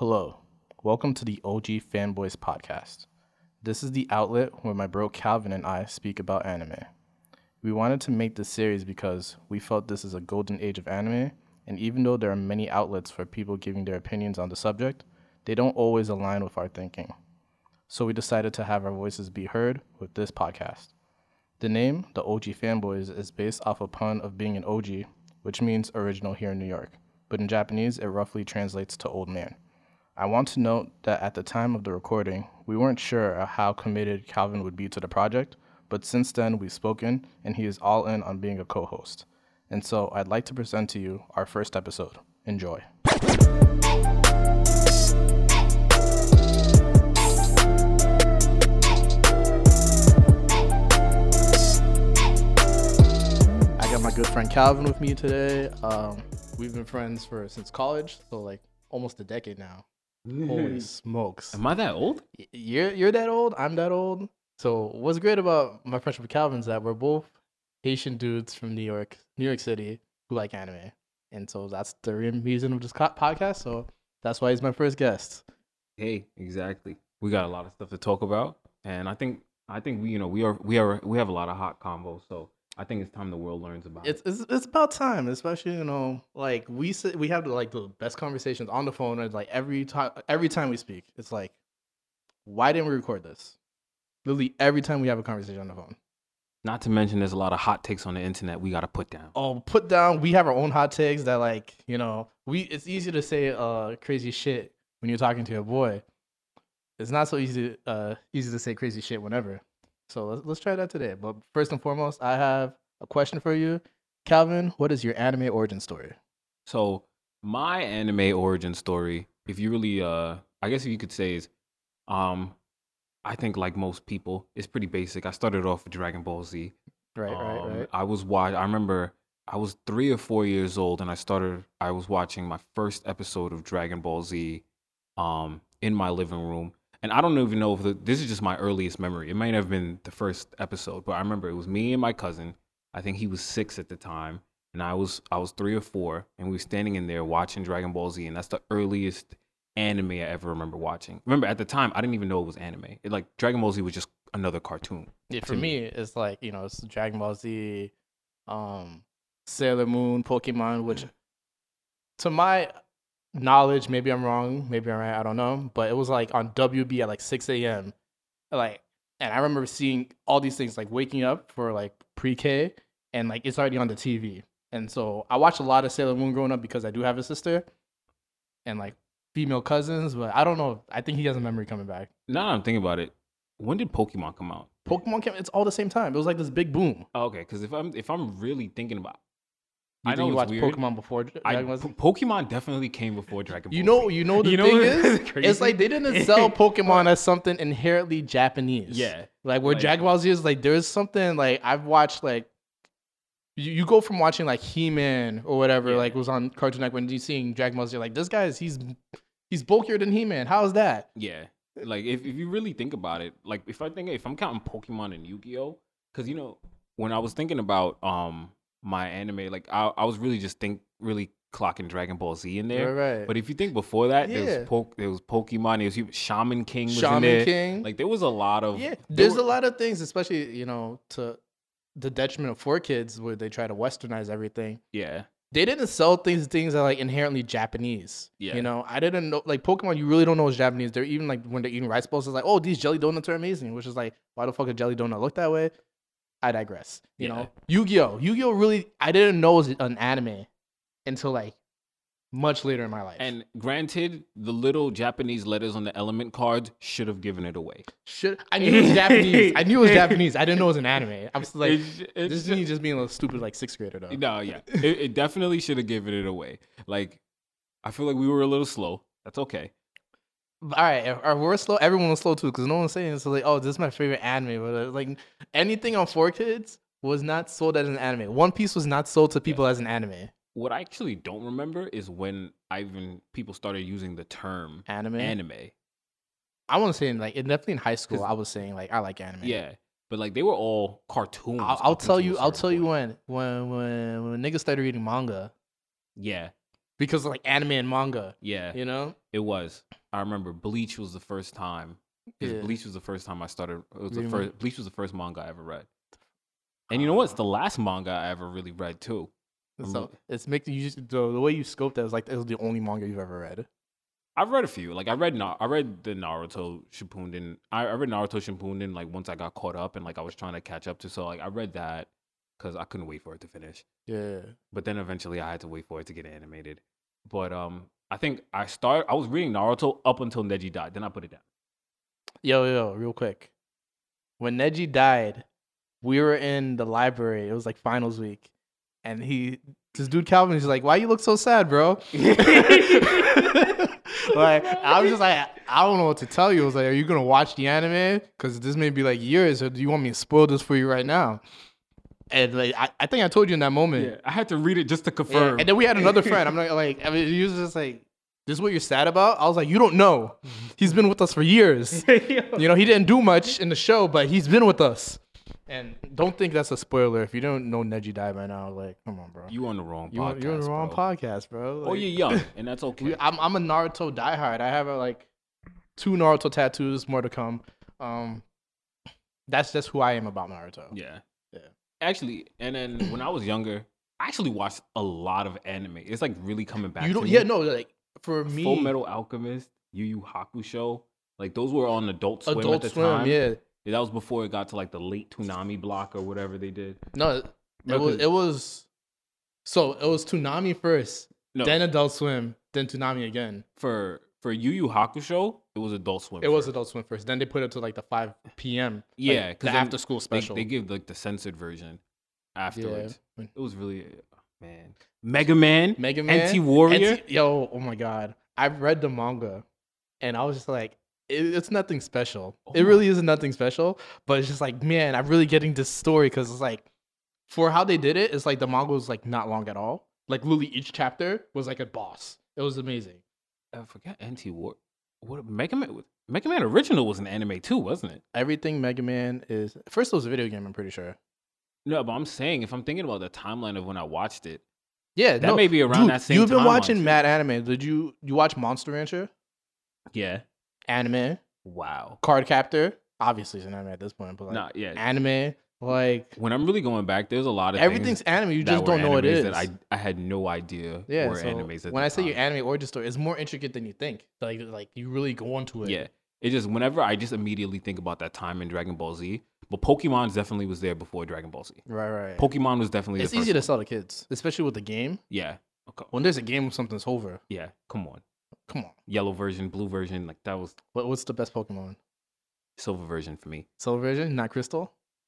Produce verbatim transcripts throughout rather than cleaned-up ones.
Hello, welcome to the O G Fanboys podcast. This is the outlet where my bro Calvin and I speak about anime. We wanted to make this series because we felt this is a golden age of anime, and even though there are many outlets for people giving their opinions on the subject, they don't always align with our thinking. So we decided to have our voices be heard with this podcast. The name, the O G Fanboys, is based off a pun of being an O G, which means original here in New York, but in Japanese it roughly translates to old man. I want to note that at the time of the recording, we weren't sure how committed Calvin would be to the project, but since then we've spoken and he is all in on being a co-host. And so I'd like to present to you our first episode. Enjoy. I got my good friend Calvin with me today. Um, we've been friends for since college, so like almost a decade now. Holy smokes. Am I that old? You're you're that old, I'm that old. So what's great about my friendship with Calvin is that we're both Haitian dudes from New York, New York City, who like anime. And so that's the reason of this podcast. So that's why he's my first guest. Hey, exactly. We got a lot of stuff to talk about. And I think I think we, you know, we are we are we have a lot of hot combos. So I think it's time the world learns about it's, it. It's it's about time, especially, you know, like we sit, we have like the best conversations on the phone, and like every time every time we speak, it's like, why didn't we record this? Literally every time we have a conversation on the phone. Not to mention, there's a lot of hot takes on the internet we got to put down. Oh, put down. We have our own hot takes that, like, you know, we. It's easy to say uh crazy shit when you're talking to your boy. It's not so easy uh easy to say crazy shit whenever. So let's let's try that today. But first and foremost, I have a question for you, Calvin. What is your anime origin story? So my anime origin story, if you really, uh, I guess if you could say is, um, I think like most people, it's pretty basic. I started off with Dragon Ball Z. Right, um, right, right. I was watch. I remember I was three or four years old, and I started. I was watching my first episode of Dragon Ball Z, um, in my living room. And I don't even know if the, this is just my earliest memory. It might have been the first episode, but I remember it was me and my cousin. I think he was six at the time, and I was I was three or four, and we were standing in there watching Dragon Ball Z, and that's the earliest anime I ever remember watching. Remember, at the time, I didn't even know it was anime. It, like, Dragon Ball Z was just another cartoon. Yeah, for me, me, it's like, you know, it's Dragon Ball Z, um, Sailor Moon, Pokemon, which, to my knowledge, maybe I'm wrong, maybe I'm right, I don't know, but it was like on W B at like six a.m. Like, and I remember seeing all these things, like waking up for like pre-K, and like it's already on the T V. And so I watched a lot of Sailor Moon growing up because I do have a sister and like female cousins, but I don't know. I think he has a memory coming back. Now I'm thinking about it. When did Pokemon come out? Pokemon came. It's all the same time. It was like this big boom. Oh, okay, because if I'm if I'm really thinking about, You I think know you watched weird. Pokemon before Dragon I, Ball Z? P- Pokemon definitely came before Dragon Ball You know, Z. you know the You know thing what's is, crazy? it's like they didn't sell Pokemon as something inherently Japanese. Yeah. Like where Like- Dragon Ball Z is like, there's something like I've watched like, you, you go from watching like He-Man or whatever, Yeah. like was on Cartoon Network, when you seeing Dragon Ball Z, you're like, this guy is, he's, he's bulkier than He-Man. How is that? Yeah, like if, if you really think about it, like if I think if I'm counting Pokemon and Yu-Gi-Oh, because you know when I was thinking about um my anime, like I I was really just think really clocking Dragon Ball Z in there. Right, right. But if you think before that, there Yeah. was po- there was Pokemon, there was Shaman King was Shaman in there. King. Like there was a lot of Yeah, there there's were- a lot of things, especially, you know, to the detriment of four kids where they try to westernize everything. Yeah, They didn't sell things things that are like inherently Japanese. Yeah. You know, I didn't know, like Pokemon, you really don't know it's Japanese. They're even like when they're eating rice bowls, it's like, oh, these jelly donuts are amazing, which is like, why the fuck a jelly donut look that way? I digress. You Yeah. know, Yu-Gi-Oh! Yu-Gi-Oh! Really, I didn't know it was an anime until like much later in my life. and granted, the little Japanese letters on the element cards should have given it away. Should I knew it was Japanese. I knew it was Japanese. I didn't know it was an anime. I was like, It's- it's this is just- me just being a little stupid like sixth grader though. No, yeah, it, it definitely should have given it away. Like, I feel like we were a little slow. That's okay. All right, if, if we're slow. Everyone was slow too, because no one's saying so. Like, oh, this is my favorite anime. But uh, like anything on four kids was not sold as an anime. One Piece was not sold to people as an anime. What I actually don't remember is when I even people started using the term Anime. anime. I want to say in, like in, definitely in high school, 'Cause- I was saying like I like anime. Yeah, but like they were all cartoons. I'll, I'll up tell until you. a I'll certain tell you point. when when when when niggas started reading manga. Yeah, because of like anime and manga. Yeah, You know. it was. I remember Bleach was the first time. Because Yeah. Bleach was the first time I started. It was the Reading first. Bleach was the first manga I ever read. And you know what? It's the last manga I ever really read too. I'm So really- it's making you just, the, the way you scoped that is like it was the only manga you've ever read. I've read a few. Like I read, Na- I read the Naruto Shippuden. I, I read Naruto Shippuden like once I got caught up and like I was trying to catch up to. So like I read that because I couldn't wait for it to finish. Yeah. But then eventually I had to wait for it to get animated. But um, I think I started. I was reading Naruto up until Neji died. Then I put it down. Yo, yo, real quick. When Neji died, we were in the library. It was like finals week. And he, this dude Calvin, he's like, why you look so sad, bro? Like, I was just like, I don't know what to tell you. I was like, are you going to watch the anime? Because this may be like years, or do you want me to spoil this for you right now? And like, I, I think I told you in that moment. Yeah, I had to read it just to Yeah. confirm. And then we had another friend. I'm not like, I mean, he was just like, this is what you're sad about? I was like, you don't know. He's been with us for years. You know, he didn't do much in the show, but he's been with us. And don't think that's a spoiler. If you don't know Neji died by now, like, come on, bro. You on the wrong You podcast. you're on the wrong bro. podcast, bro. Oh, Like, you're young, and that's okay. we- I'm I'm a Naruto diehard. I have uh, like two Naruto tattoos, more to come. Um, that's just who I am about Naruto. Yeah. Yeah. Actually, and then when I was younger, I actually watched a lot of anime. It's like really coming back. You to don't, me. yeah, no, like for me, Full Metal Alchemist, Yu Yu Hakusho, like those were on Adult Swim Adult at the Swim, time. yeah. Yeah, that was before it got to like the late Toonami block or whatever they did. No, it No, was 'cause- it was so it was Toonami first, No, then Adult Swim, then Toonami again. for for Yu Yu Hakusho, it was Adult Swim. It was first. Adult Swim first. Then they put it to like the five p.m. Yeah, like, 'cause the then after school They, special. they give like the censored version afterwards. Yeah. It was really oh, man. Mega Man, Mega Man, N T Warrior. N T yo, oh my god! I've read the manga, and I was just like, it, it's nothing special. Oh it my- really isn't nothing special. But it's just like, man, I'm really getting this story because it's like, for how they did it, it's like the manga was like not long at all. Like literally each chapter was like a boss. It was amazing. I forgot N T War. What Mega Man? Mega Man original was an anime too, wasn't it? Everything Mega Man is first. It was a video game. I'm pretty sure. No, but I'm saying if I'm thinking about the timeline of when I watched it, Yeah, that no, may be around dude, that same You've been timeline, watching too. mad anime. Did you you watch Monster Rancher? yeah. Anime, Wow. Card Captor. Obviously, it's an anime at this point, but like Nah, yeah. anime, like When I'm really going back, there's a lot of everything's things anime. You that just were don't know what it animes is. that I I had no idea yeah, were so animes. At when the I say your time. anime origin story, it's more intricate than you think. Like like you really go into it. Yeah. It just whenever I just immediately think about that time in Dragon Ball Z, but Pokemon definitely was there before Dragon Ball Z. right, right. Pokemon was definitely it's the first easy to one. sell to kids, especially with the game. Yeah. Okay. When there's a game, something's over. Yeah. Come on. Come on, Yellow version, blue version, like that was what, what's the best Pokemon? silver version for me. Silver version, not Crystal.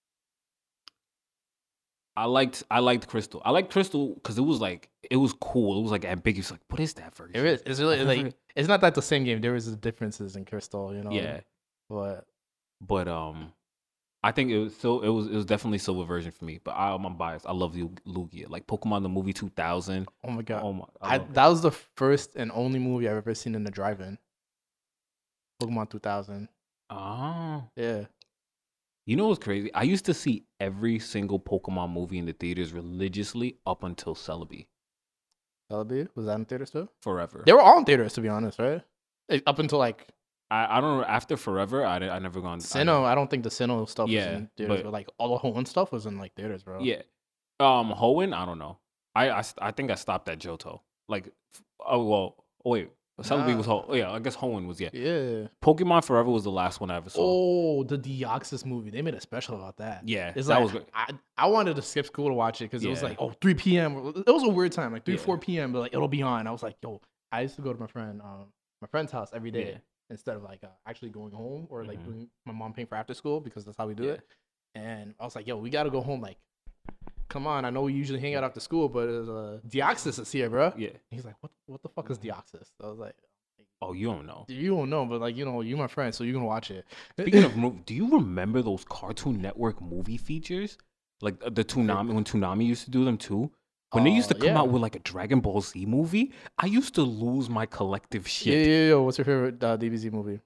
I liked I liked Crystal. I liked Crystal because it was like it was cool. It was like ambiguous. Like, what is that version? It is. It's really I've like never- it's not that the same game. There is differences in Crystal, you know. Yeah. But But um, I think it was so it was it was definitely silver version for me. But I, I'm biased. I love Lu- Lugia. Like Pokemon the movie two thousand. oh my god, Oh my! I, I love it. that was the first and only movie I've ever seen in the drive-in. Pokemon two thousand. Oh, Yeah. you know what's crazy? I used to see every single Pokemon movie in the theaters religiously up until Celebi. Celebi? Was that in theaters too? Forever. They were all in theaters, to be honest, right? Like, up until like I, I don't know. After Forever, I, I never gone. I Sinnoh. I, don't think the Sinnoh stuff was Yeah, in theaters, but- but, like all the Hoenn stuff was in like theaters, bro. Yeah. Um, Hoenn, I don't know. I, I, st- I think I stopped at Johto. Like, f- oh well. Oh wait, Celebi Nah. was Ho. Oh, yeah, I guess Hoenn was yeah. Yeah. Pokemon Forever was the last one I ever saw. Oh, the Deoxys movie. They made a special about that. Yeah, It's that like was great. I, I wanted to skip school to watch it because it was Yeah. like, oh, three p.m. It was a weird time, like three, Yeah. four p.m. But like it'll be on. I was like, yo, I used to go to my friend, um, my friend's house every day Yeah. instead of like uh, actually going home or like Mhm. doing my mom paying for after school because that's how we do Yeah. it. And I was like, yo, we gotta go home. Like, come on, I know we usually hang out after school, but it's, uh, Deoxys is here, bro. Yeah. He's like, what, what the fuck is Deoxys? I was like, Oh, you don't know. you don't know, but like you know, you're my friend, so you're gonna watch it. Speaking of, mo- do you remember those Cartoon Network movie features? Like uh, the Toonami when Toonami used to do them too. When they used to Oh, come yeah. out with like a Dragon Ball Z movie, I used to lose my collective Yeah, shit. yeah, yeah. What's your favorite uh, D B Z movie?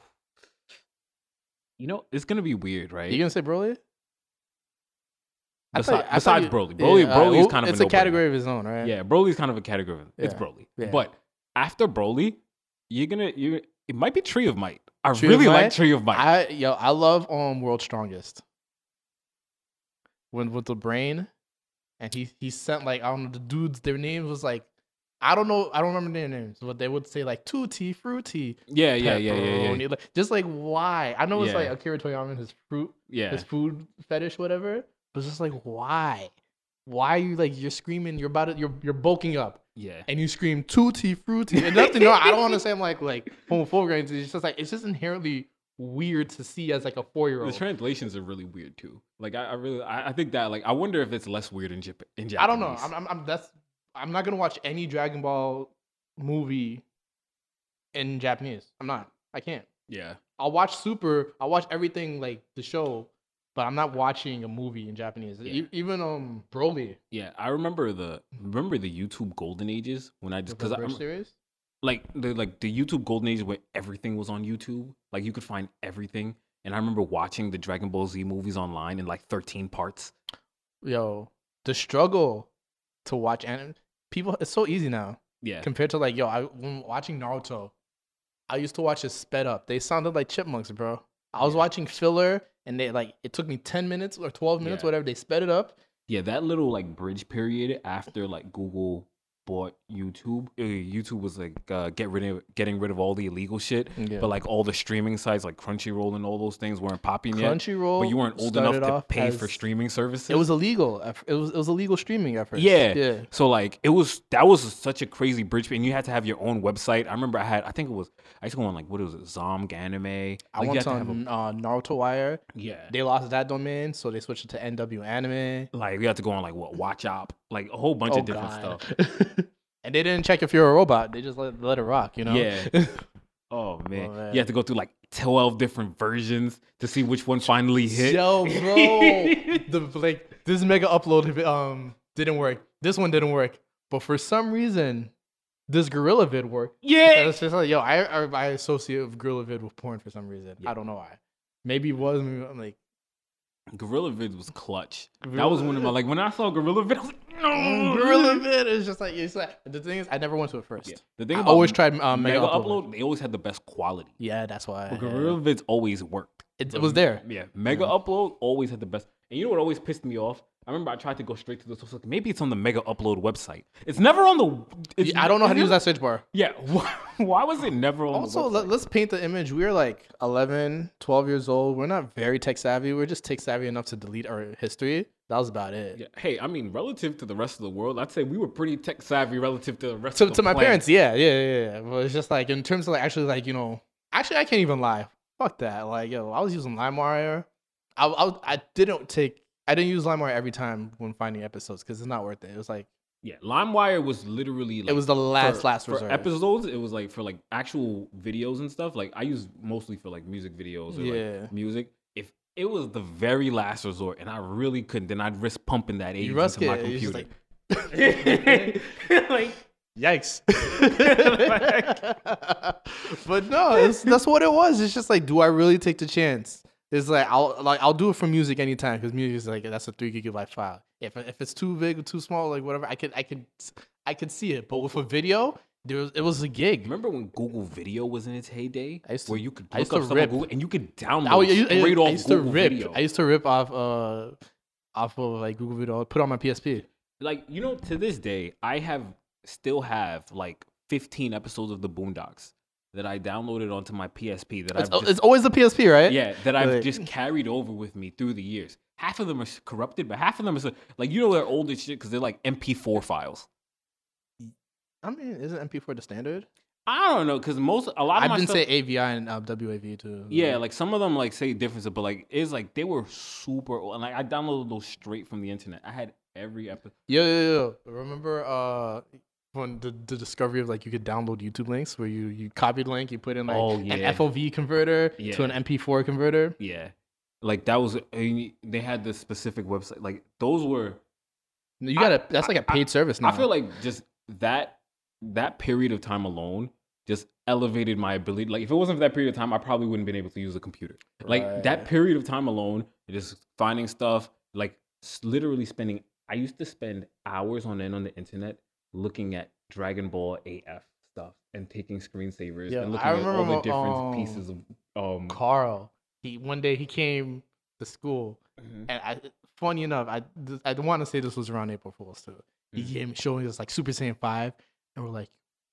You know, it's gonna be weird, right? You gonna say Broly? I Besi- thought- I thought besides you- Broly, Broly, yeah, Broly alright, is well, kind of it's a, a category of his own, right? Yeah, Broly's kind of a category. It's Yeah, Broly. yeah. But after Broly, you're gonna you. It might be Tree of Might. I Tree of really like Might? Tree of Might. I yo, I love um World's Strongest. When with the brain, and he he sent like I don't know the dudes. Their names was like I don't know. I don't remember their names, but they would say like Tutti Fruity. yeah, yeah, yeah, yeah, yeah. Pepperoni, like, just like why? I know it's Yeah. like Akira Toriyama and his fruit, Yeah. his food fetish, whatever. But it's just like why? Why are you like you're screaming? You're about to, you're you're bulking up. Yeah. And you scream tutti frutti. And nothing, no, I don't want to say I'm like like homophobic or anything. It's just like it's just inherently weird to see as like a four year The old. translations are really weird too. Like I, I really, I, I think that like I wonder if it's less weird in Jap- in Japanese. I don't know. I'm, I'm, I'm that's I'm not gonna watch any Dragon Ball movie in Japanese. I'm not. I can't. yeah. I'll watch Super. I'll watch everything like the show, but I'm not watching a movie in Japanese. Yeah. E- even um Broly, Yeah, I remember the remember the YouTube golden ages when I just the because Bridge I'm series. like the like the YouTube golden ages where everything was on YouTube. Like you could find everything. And I remember watching the Dragon Ball Z movies online in like thirteen parts. Yo, the struggle to watch anime. People, it's so easy now. Yeah. Compared to like, yo, I when watching Naruto, I used to watch it sped up. They sounded like chipmunks, bro. I was Yeah. watching filler, and they like it took me ten minutes or twelve minutes, Yeah. whatever. They sped it up. Yeah, that little like bridge period after like Google bought YouTube. uh, YouTube was like uh, get rid of getting rid of all the illegal shit, Yeah. but like all the streaming sites like Crunchyroll and all those things weren't popping yet. Crunchyroll, But you weren't old enough started to off pay for as- streaming services. It was illegal. at f- It was it was illegal streaming at first. Yeah. yeah. So like it was that was such a crazy bridge, and you had to have your own website. I remember I had I think it was I used to go on like what was it Zomg Anime. I Like, you went had to have on a- uh, Naruto Wire. yeah. They lost that domain, so they switched it to N W Anime. Like you had to go on like what Watch Op, like a whole bunch Oh, of different God. stuff. And they didn't check if you're a robot. They just let, let it rock, you know? Yeah. Oh man. Oh, man. You have to go through like twelve different versions to see which one finally hit. Yo, bro. the like this mega upload um didn't work. This one didn't work. But for some reason, this Gorilla vid worked. And Yeah. it's just like, yo, I I, I associate Gorilla vid with porn for some reason. Yeah. I don't know why. Maybe it was. Maybe I'm like, Gorilla Vid was clutch. that Gorilla was one of my Vid. like when I saw Gorilla Vid, I was like, no. mm, Gorilla vid is just like it's like the thing is, I never went to it first. Yeah. The thing I about always tried um, Mega, mega, upload, upload. they always had the best quality. Yeah, that's why. But yeah. Gorilla Vids always worked. It, it was there. Yeah, Mega Yeah. Upload always had the best. And you know what always pissed me off? I remember I tried to go straight to the source. Like, maybe it's on the Mega Upload website. It's never on the. It's, Yeah, I don't know how to it's use that search bar. never- Yeah, why, why was it never on Also, the let, website? let's paint the image. We're like eleven, twelve years old. We're not very tech savvy. We're just tech savvy enough to delete our history. That was about it. Yeah. Hey, I mean, relative to the rest of the world, I'd say we were pretty tech savvy relative to the rest To, of the to my planet. parents, yeah, yeah, yeah, yeah. But it's just like in terms of like actually like you know, actually I can't even lie. Fuck that. Like yo, I was using LimeWire. I I, I didn't take. I didn't use LimeWire every time when finding episodes because it's not worth it. It was like Yeah, LimeWire was literally like it was the last for, last for resort. episodes. It was like for like actual videos and stuff. Like I use mostly for like music videos or Yeah. like music. If it was the very last resort and I really couldn't, then I'd risk pumping that AIDS You risk into my it. It's just computer. like, like yikes. But no, it's, that's what it was. It's just like, do I really take the chance? It's like I'll like I'll do it for music anytime because music is like that's a three gigabyte file. If if it's too big or too small, like whatever, I could I could I could see it. But with a video, there was it was a gig. remember when Google Video was in its heyday, I used to- where you could I look used up to stuff on rip. Google and you could download I, I, I, straight I off used to Google rip. Video. I used to rip off uh off of like Google Video, put on my P S P. Like you know, to this day, I have still have like fifteen episodes of the Boondocks that I downloaded onto my P S P that It's, I've just it's always the P S P, right? Yeah, that I've Like- just carried over with me through the years. Half of them are corrupted, but half of them are so, like you know they're old as shit because they're like M P four files. I mean, isn't M P four the standard? I don't know because most a lot of I've my been stuff, say A V I and uh, W A V too. yeah, like some of them like say difference, but like it's like they were super old. And like I downloaded those straight from the internet. I had every episode. Yo, yo, yo. Remember uh when the, the discovery of like you could download YouTube links where you you copy the link, you put in like Oh, an yeah. F O V converter to Yeah. an M P four converter. Yeah, like that was they had this specific website. Like those were. You got to I- that's like a I- paid service now. I feel like just that that period of time alone just elevated my ability. Like if it wasn't for that period of time, I probably wouldn't been able to use a computer. Like that Right. period of time alone, just finding stuff like s- literally spending. I used to spend hours on end on the internet looking at Dragon Ball A F stuff and taking screensavers Yeah, and I looking at all the remember different um pieces of um. Carl. He one day he came to school, Mhm, and I, funny enough, I th- I want to say this was around April Fool's too. He mhm, came showing us like Super Saiyan five, and we're like,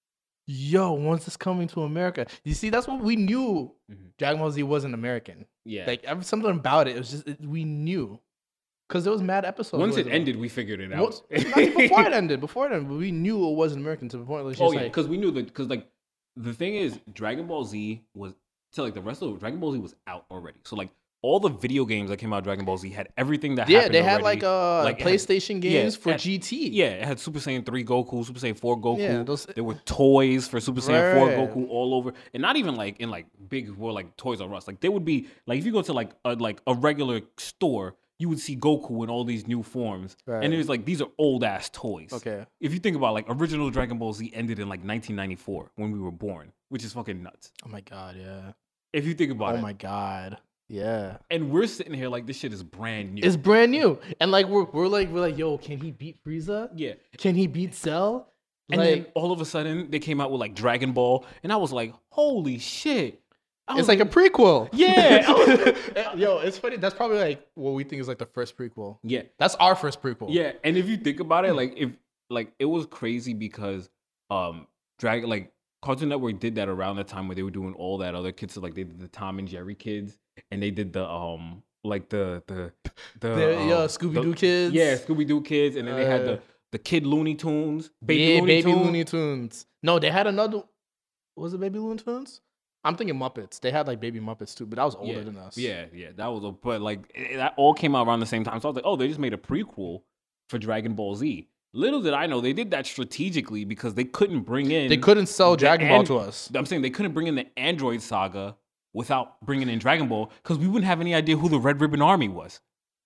"Yo, when's this coming to America?" You see, that's what we knew. mhm. Dragon Ball Z wasn't American. Yeah. Like ever, something about it, it was just it, we knew because there was mad episodes. Once where it the- ended, we figured it Well, out. not even before it ended. Before it ended, we knew it wasn't American to the point where it's Oh just yeah, like, because we knew that. Because like the thing is, Dragon Ball Z was to like the rest of Dragon Ball Z was out already. So like all the video games that came out of Dragon Ball Z had everything that yeah, happened they had already. like uh Like, it had- PlayStation yeah, games it for had- G T. Yeah, it had Super Saiyan three Goku, Super Saiyan four Goku. Yeah, those- there were toys for Super Saiyan four Right. Goku all over, and not even like in like big well like Toys R Us. Like they would be like if you go to like a like a regular store, you would see Goku in all these new forms, Right. and it was like these are old ass toys. Okay. If you think about like original Dragon Ball Z ended in like nineteen ninety-four when we were born, which is fucking nuts. Oh my god, yeah. If you think about Oh it, my god, yeah. and we're sitting here like this shit is brand new. It's brand new, and like we're we're like we're like, yo, can he beat Frieza? yeah. Can he beat Cell? And Like, then all of a sudden they came out with like Dragon Ball, and I was like, holy shit. I was it's like a prequel. Yeah. Yo, it's funny. That's probably like what we think is like the first prequel. yeah. That's our first prequel. Yeah. And if you think about Hmm. it, like if like it was crazy because um Dragon like Cartoon Network did that around the time where they were doing all that other kids. So like they did the Tom and Jerry kids, and they did the um like the the the, The, um, yeah, Scooby-Doo the- kids. Yeah, Scooby Doo kids, and then they had Uh, the the Kid Looney Tunes, Baby yeah, Looney Baby Tunes. Looney Tunes. No, they had another. Was it Baby Looney Tunes? I'm thinking Muppets. They had like Baby Muppets too, but that was older yeah, than us. Yeah, yeah, that was a but like it- that all came out around the same time. So I was like, oh, they just made a prequel for Dragon Ball Z. Little did I know they did that strategically because they couldn't bring in They couldn't sell the Dragon Ball an- to us. I'm saying they couldn't bring in the Android saga without bringing in Dragon Ball because we wouldn't have any idea who the Red Ribbon Army was.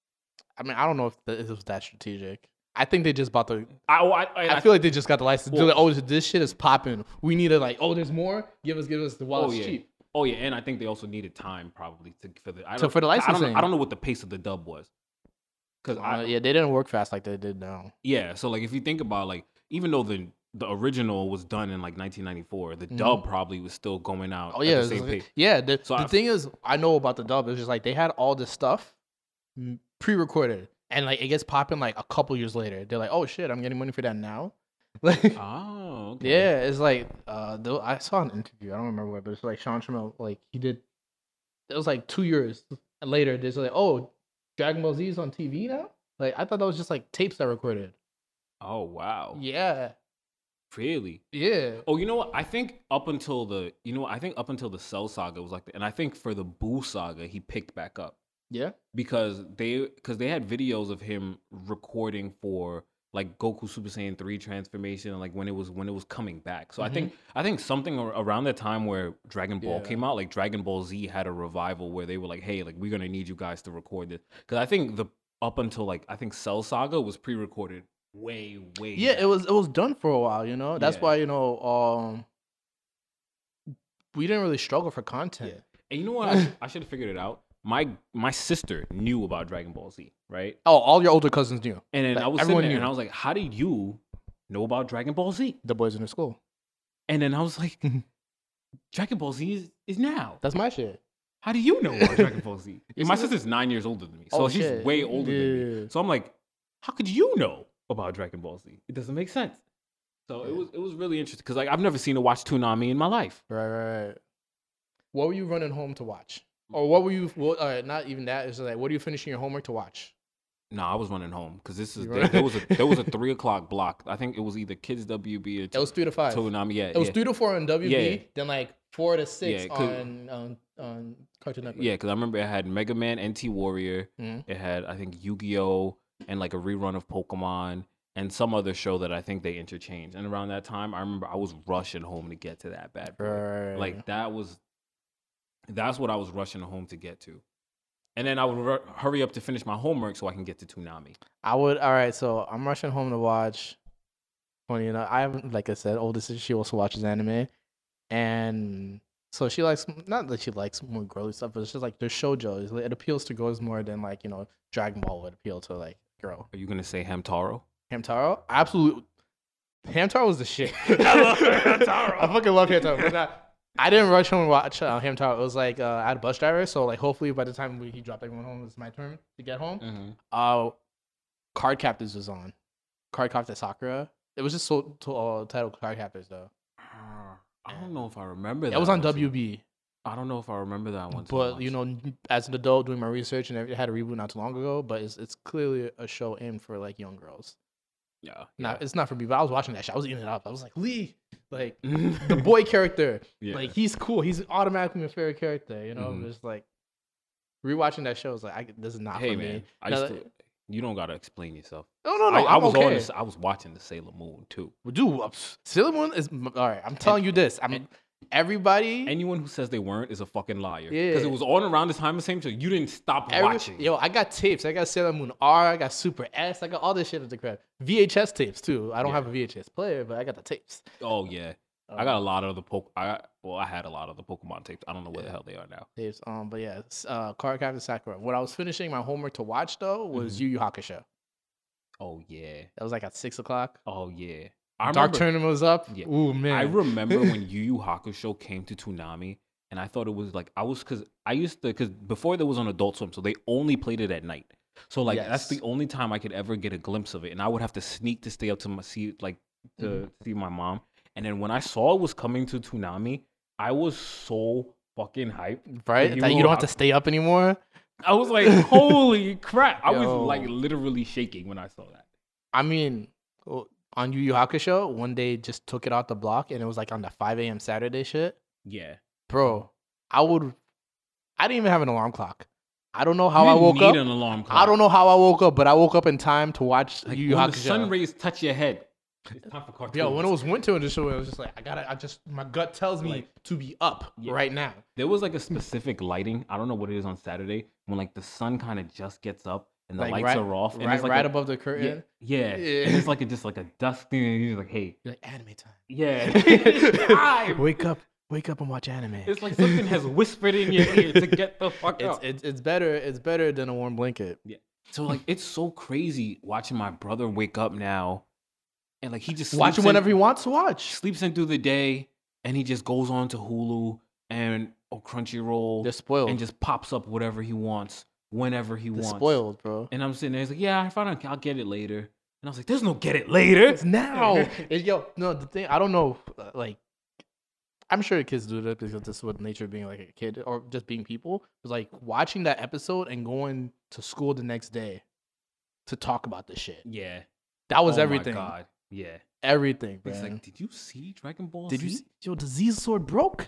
I mean, I don't know if th- it was that strategic. I think they just bought the. I, oh, I, I, I feel like they just got the license. They're Well- like, oh, this shit is popping. We need to like, oh, there's more. Give us, give us the while oh it's yeah, cheap. oh yeah, and I think they also needed time probably to for the I So don't- for the I don't, licensing. know, I don't know what the pace of the dub was because Uh, yeah, they didn't work fast like they did now. Yeah, so like if you think about like even though the the original was done in like nineteen ninety-four, the Mhm. dub probably was still going out Oh yeah, at it's the same like- pace. yeah. The, So the I- thing is, I know about the dub. It's just like they had all this stuff mm, pre-recorded, and like it gets popping like a couple years later. They're like, oh shit, I'm getting money for that now. Like, Oh, okay. yeah, it's like uh, though I saw an interview. I don't remember where, but it's like Sean Trammell. Like he did. It was like two years later. There's like, oh, Dragon Ball Z is on T V now. Like I thought that was just like tapes that recorded. Oh wow. Yeah, Really? yeah. Oh, you know what? I think up until the you know what? I think up until the Cell saga was like, the, and I think for the Boo saga he picked back up Yeah. because they because they had videos of him recording for like Goku Super Saiyan three transformation, like when it was when it was coming back. So I think I think something ar- around the time where Dragon Ball Yeah. came out, like Dragon Ball Z had a revival where they were like, hey, like we're gonna need you guys to record this because I think the up until like I think Cell Saga was pre-recorded way way Yeah, back. it was it was done for a while, you know. That's Yeah. why, you know, um we didn't really struggle for Yeah. content. And you know what? I, sh- I should have figured it out. My my sister knew about Dragon Ball Z, right? Oh, all your older cousins knew. And then Like, I was sitting everyone there knew. and I was like, how did you know about Dragon Ball Z? The boys in the school. And then I was like, Dragon Ball Z is, is now. That's my shit. How do you know about Dragon Ball Z? You My see sister's nine years older than me, so Oh, she's shit. way older than Yeah. me. So I'm like, how could you know about Dragon Ball Z? It doesn't make sense. So it Yeah. was it was really interesting because like I've never seen a watch Toonami in my life. Right, right, right. What were you running home to watch? Or what were you what, uh, not even that, it's like what are you finishing your homework to watch? No, I was running home because this is You there, run- there was a there was a three o'clock block. I think it was either Kids W B or It was three to five. Toonami. Yeah, It was yeah. three to four on W B, Yeah. then like four to six Yeah, 'cause- on, on on Cartoon Network. Yeah, because I remember it had Mega Man, N T Warrior. Mhm. It had I think Yu Gi Oh and like a rerun of Pokemon and some other show that I think they interchanged. And around that time, I remember I was rushing home to get to that bad boy. Right. Like that was that's what I was rushing home to get to. And then I would ru- hurry up to finish my homework so I can get to Toonami. I would. All right, so I'm rushing home to watch. Funny enough, I have, like I said, oldest sister. She also watches anime, and so she likes not that she likes more girly stuff, but it's just like there's shoujo. It's like- It appeals to girls more than like you know Dragon Ball would appeal to like girl. Are you gonna say Hamtaro? Hamtaro, absolute. Hamtaro was the shit. I love Hamtaro. I fucking love Hamtaro. But not, I didn't rush home and watch uh, Hamtaro. It was like uh, I had a bus driver, so like hopefully by the time we, he dropped everyone home, it was my turn to get home. Mm-hmm. Uh, Card Captors was on. Card Captor Sakura. It was just so to, uh, titled Card Captors though. Uh, I don't know if I remember that. It was on one. W B. I don't know if I remember that one. So But much. you know, as an adult doing my research and it had a reboot not too long ago, but it's it's clearly a show aimed for like young girls. yeah, Now yeah. it's not for me, but I was watching that shit. I was eating it up. I was like, Lee, like the boy character, Yeah. like he's cool. He's automatically my favorite character. You know, Mhm. just like rewatching that show is like, I, this is not Hey for man, me. I Now, used to. You don't gotta explain yourself. no, no, no. I, I I'm was okay. on. This, I was watching the Sailor Moon too. Dude, uh, Sailor Moon is all right. I'm telling you this. I'm and- everybody. Anyone who says they weren't is a fucking liar. Yeah. Because it was on around the time the same time. You didn't stop every- watching. Yo, I got tapes. I got Sailor Moon R. I got Super S. I got all this shit at the crib. V H S tapes too. I don't Yeah. have a V H S player, but I got the tapes. Oh yeah. I Um, got a lot of the poke. I got, well, I had a lot of the Pokemon tapes. I don't know where Yeah. the hell they are now. tapes. Um, but yeah, s- uh, Card Captor Sakura. What I was finishing my homework to watch though was Mhm. Yu Yu Hakusho. Oh yeah. That was like at six o'clock. Oh yeah. I Dark remember, Tournament was up. Yeah. Ooh man, I remember when Yu Yu Hakusho came to Toonami, and I thought it was like I was because I used to because before there was on Adult Swim, so they only played it at night. So like that's the Yes. only time I could ever get a glimpse of it, and I would have to sneak to stay up to my see like to Mhm. see my mom. And then when I saw it was coming to Toonami, I was so fucking hyped. right? Yu That you Yu don't have to Hakusho. stay up anymore. I was like, holy crap! I was Yo. like literally shaking when I saw that. I mean, well, on Yu Yu Hakusho, one day just took it out the block, and it was like on the five a.m. Saturday shit. Yeah, Bro, I would. I didn't even have an alarm clock. I don't know how you I didn't woke need up. an alarm clock. I don't know how I woke up, but I woke up in time to watch Like Yu Yu when the Hakusho. sun rays touch your head, it's time for cartoons. Yo, when it was winter in the show, it was just like I gotta. I just my gut tells me Like- to be up Yeah. right now. There was like a specific lighting. I don't know what it is on Saturday when like the sun kind of just gets up and the Like, lights right- are off. And Right, it's like right a, above the yeah, curtain. yeah, Yeah. And it's like a, just like a dust thing. And you're like, hey, You're like anime time. yeah, it's time. Wake up, wake up and watch anime. It's like something has whispered in your ear to get the fuck It's up. it's it's better. It's better than a warm blanket. So like it's so crazy watching my brother wake up now, and like he just Watch it sleeps in- whenever he wants to watch. sleeps in through the day, and he just goes on to Hulu and or Crunchyroll They're spoiled. and just pops up whatever he wants whenever he They're wants. spoiled, bro. And I'm sitting there, he's like, yeah, I found out, I'll get it later. And I was like, there's no get it later. It's now. It's- yo, no, the thing I don't know, uh, like, I'm sure kids do that because this is what nature of being like a kid or just being people. Was like watching that episode and going to school the next day to talk about this shit. Yeah. That was Oh my everything. God. Yeah. Everything, It's man. like, did you see Dragon Ball Did you Z? see, yo, the Z sword broke?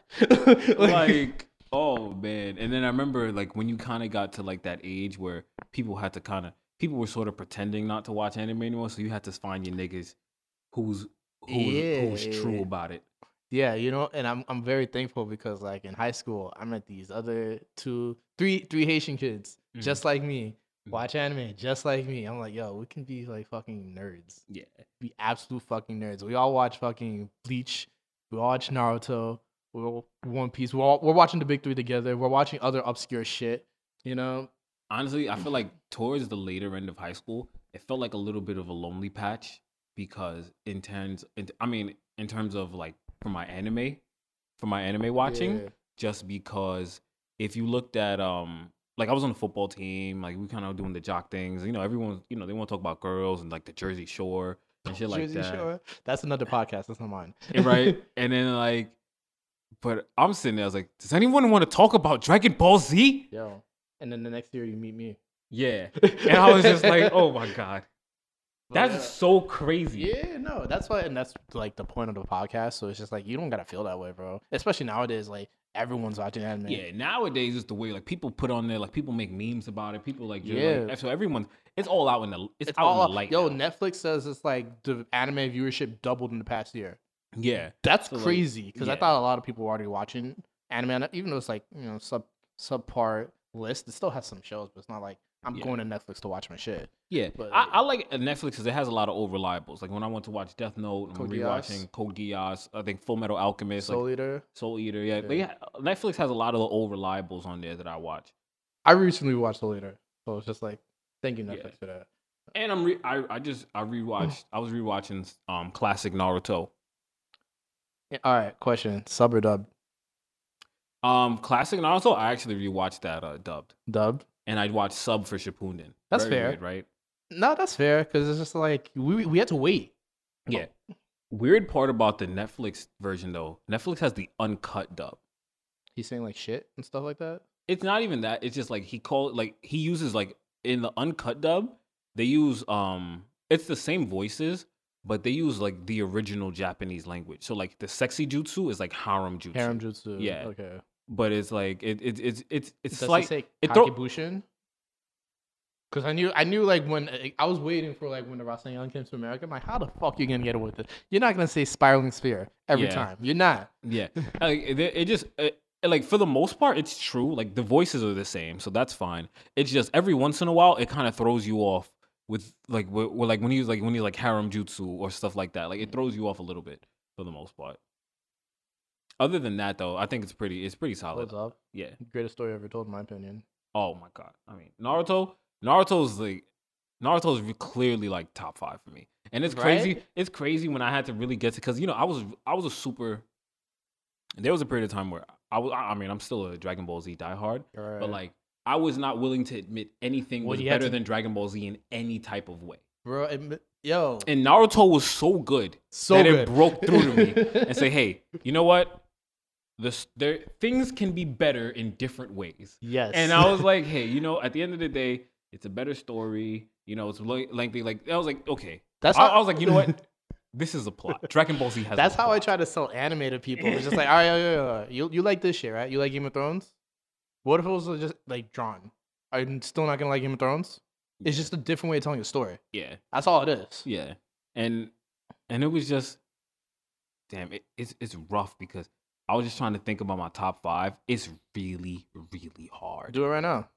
Like, oh man. And then I remember like when you kind of got to like that age where people had to kind of people were sort of pretending not to watch anime anymore, so you had to find your niggas who's who's, who's true Yeah. about it. Yeah, you know, and I'm I'm very thankful because like in high school, I met these other two, three, three Haitian kids Mhm. just like me, Mhm. watch anime just like me. I'm like, yo, we can be like fucking nerds, Yeah. be absolute fucking nerds. We all watch fucking Bleach, we all watch Naruto, we all One Piece. We're all, we're watching the big three together. We're watching other obscure shit, you know. Honestly, I feel like towards the later end of high school, it felt like a little bit of a lonely patch because in terms, in, I mean, in terms of like for my anime, for my anime watching, Yeah. just because if you looked at um, like I was on the football team, like we kind of doing the jock things, you know, everyone, you know, they want to talk about girls and like the Jersey Shore and shit like Jersey that, Shore. That's another podcast. That's not mine. And right? And then like, but I'm sitting there, I was like, does anyone want to talk about Dragon Ball Z? Yo, and then the next year you meet me. Yeah, and I was just like, oh my god. But, That's yeah. so crazy. Yeah, no, that's why, and that's like the point of the podcast. So it's just like you don't gotta feel that way, bro. Especially nowadays, like everyone's watching anime. Yeah, nowadays it's the way like people put on there, like people make memes about it. People like, just, Yeah. like so everyone, it's all out in the, it's, it's out all in the light. yo. now. Netflix says it's like the anime viewership doubled in the past year. Yeah, That's So, like, crazy because I yeah. thought a lot of people were already watching anime, and even though it's like you know sub subpar list, it still has some shows, but it's not like I'm Yeah. going to Netflix to watch my shit. yeah. But- I, I like uh, Netflix because it has a lot of old reliables. Like when I went to watch Death Note, and Code we're Geass. rewatching Code Geass. I think Full Metal Alchemist, Soul like Eater. Soul Eater. Yeah, they Yeah. ha- Netflix has a lot of the old reliables on there that I watch. I recently watched Soul Eater, so it's just like thank you Yeah. Netflix for that. And I'm re- I I just I rewatched. I was rewatching um classic Naruto. All right, question: sub or dub? Um, classic Naruto. I actually rewatched that uh, dubbed, Dubbed. and I'd watch sub for Shippuden. That's Very fair. weird, right? No, that's fair because it's just like we we had to wait. Yeah. Weird part about the Netflix version though, Netflix has the uncut dub. He's saying like shit and stuff like that. It's not even that. It's just like he called like he uses like in the uncut dub, they use um it's the same voices, but they use like the original Japanese language. So like the sexy jutsu is like harem jutsu. Harem jutsu. Yeah. Okay. But it's like it, it it's it's it's Does like he say it throw- Kakebushin? Because I knew I knew like when I was waiting for like when the Rasengan came to America, I'm like, how the fuck you gonna get away with it? You're not gonna say spiraling sphere every Yeah. time. You're not. Yeah, like it, it just it, like for the most part, it's true. Like the voices are the same, so that's fine. It's just every once in a while, it kind of throws you off with like with, with, like when he's like when he's like harem jutsu or stuff like that. Like it throws you off a little bit for the most part. Other than that, though, I think it's pretty it's pretty solid. What's up? Yeah. Greatest story ever told, in my opinion. Oh my god. I mean, Naruto. Naruto's like Naruto's re- clearly like top five for me, and it's crazy. Right? It's crazy when I had to really get to because you know I was I was a super. There was a period of time where I was. I mean, I'm still a Dragon Ball Z diehard, Right. but like I was not willing to admit anything Well, was you had better to- than Dragon Ball Z in any type of way. Bro, it, yo, And Naruto was so good so that good. it broke through to me and say, "Hey, you know what? This there things can be better in different ways." Yes. And I was like, "Hey, you know, at the end of the day, it's a better story. You know, it's le- lengthy." Like I was like, "Okay." That's I, how, I was like, "You know what? This is a plot. Dragon Ball Z has." That's a how I plot. try to sell anime to people. It's just like, all right, yo, yo, yo, you you like this shit, right? You like Game of Thrones? What if it was just like drawn? Are you still not gonna like Game of Thrones? It's just a different way of telling a story. Yeah, That's all it is. yeah, and and it was just, damn, it, it's it's rough because I was just trying to think about my top five. It's really really hard. Do it right now.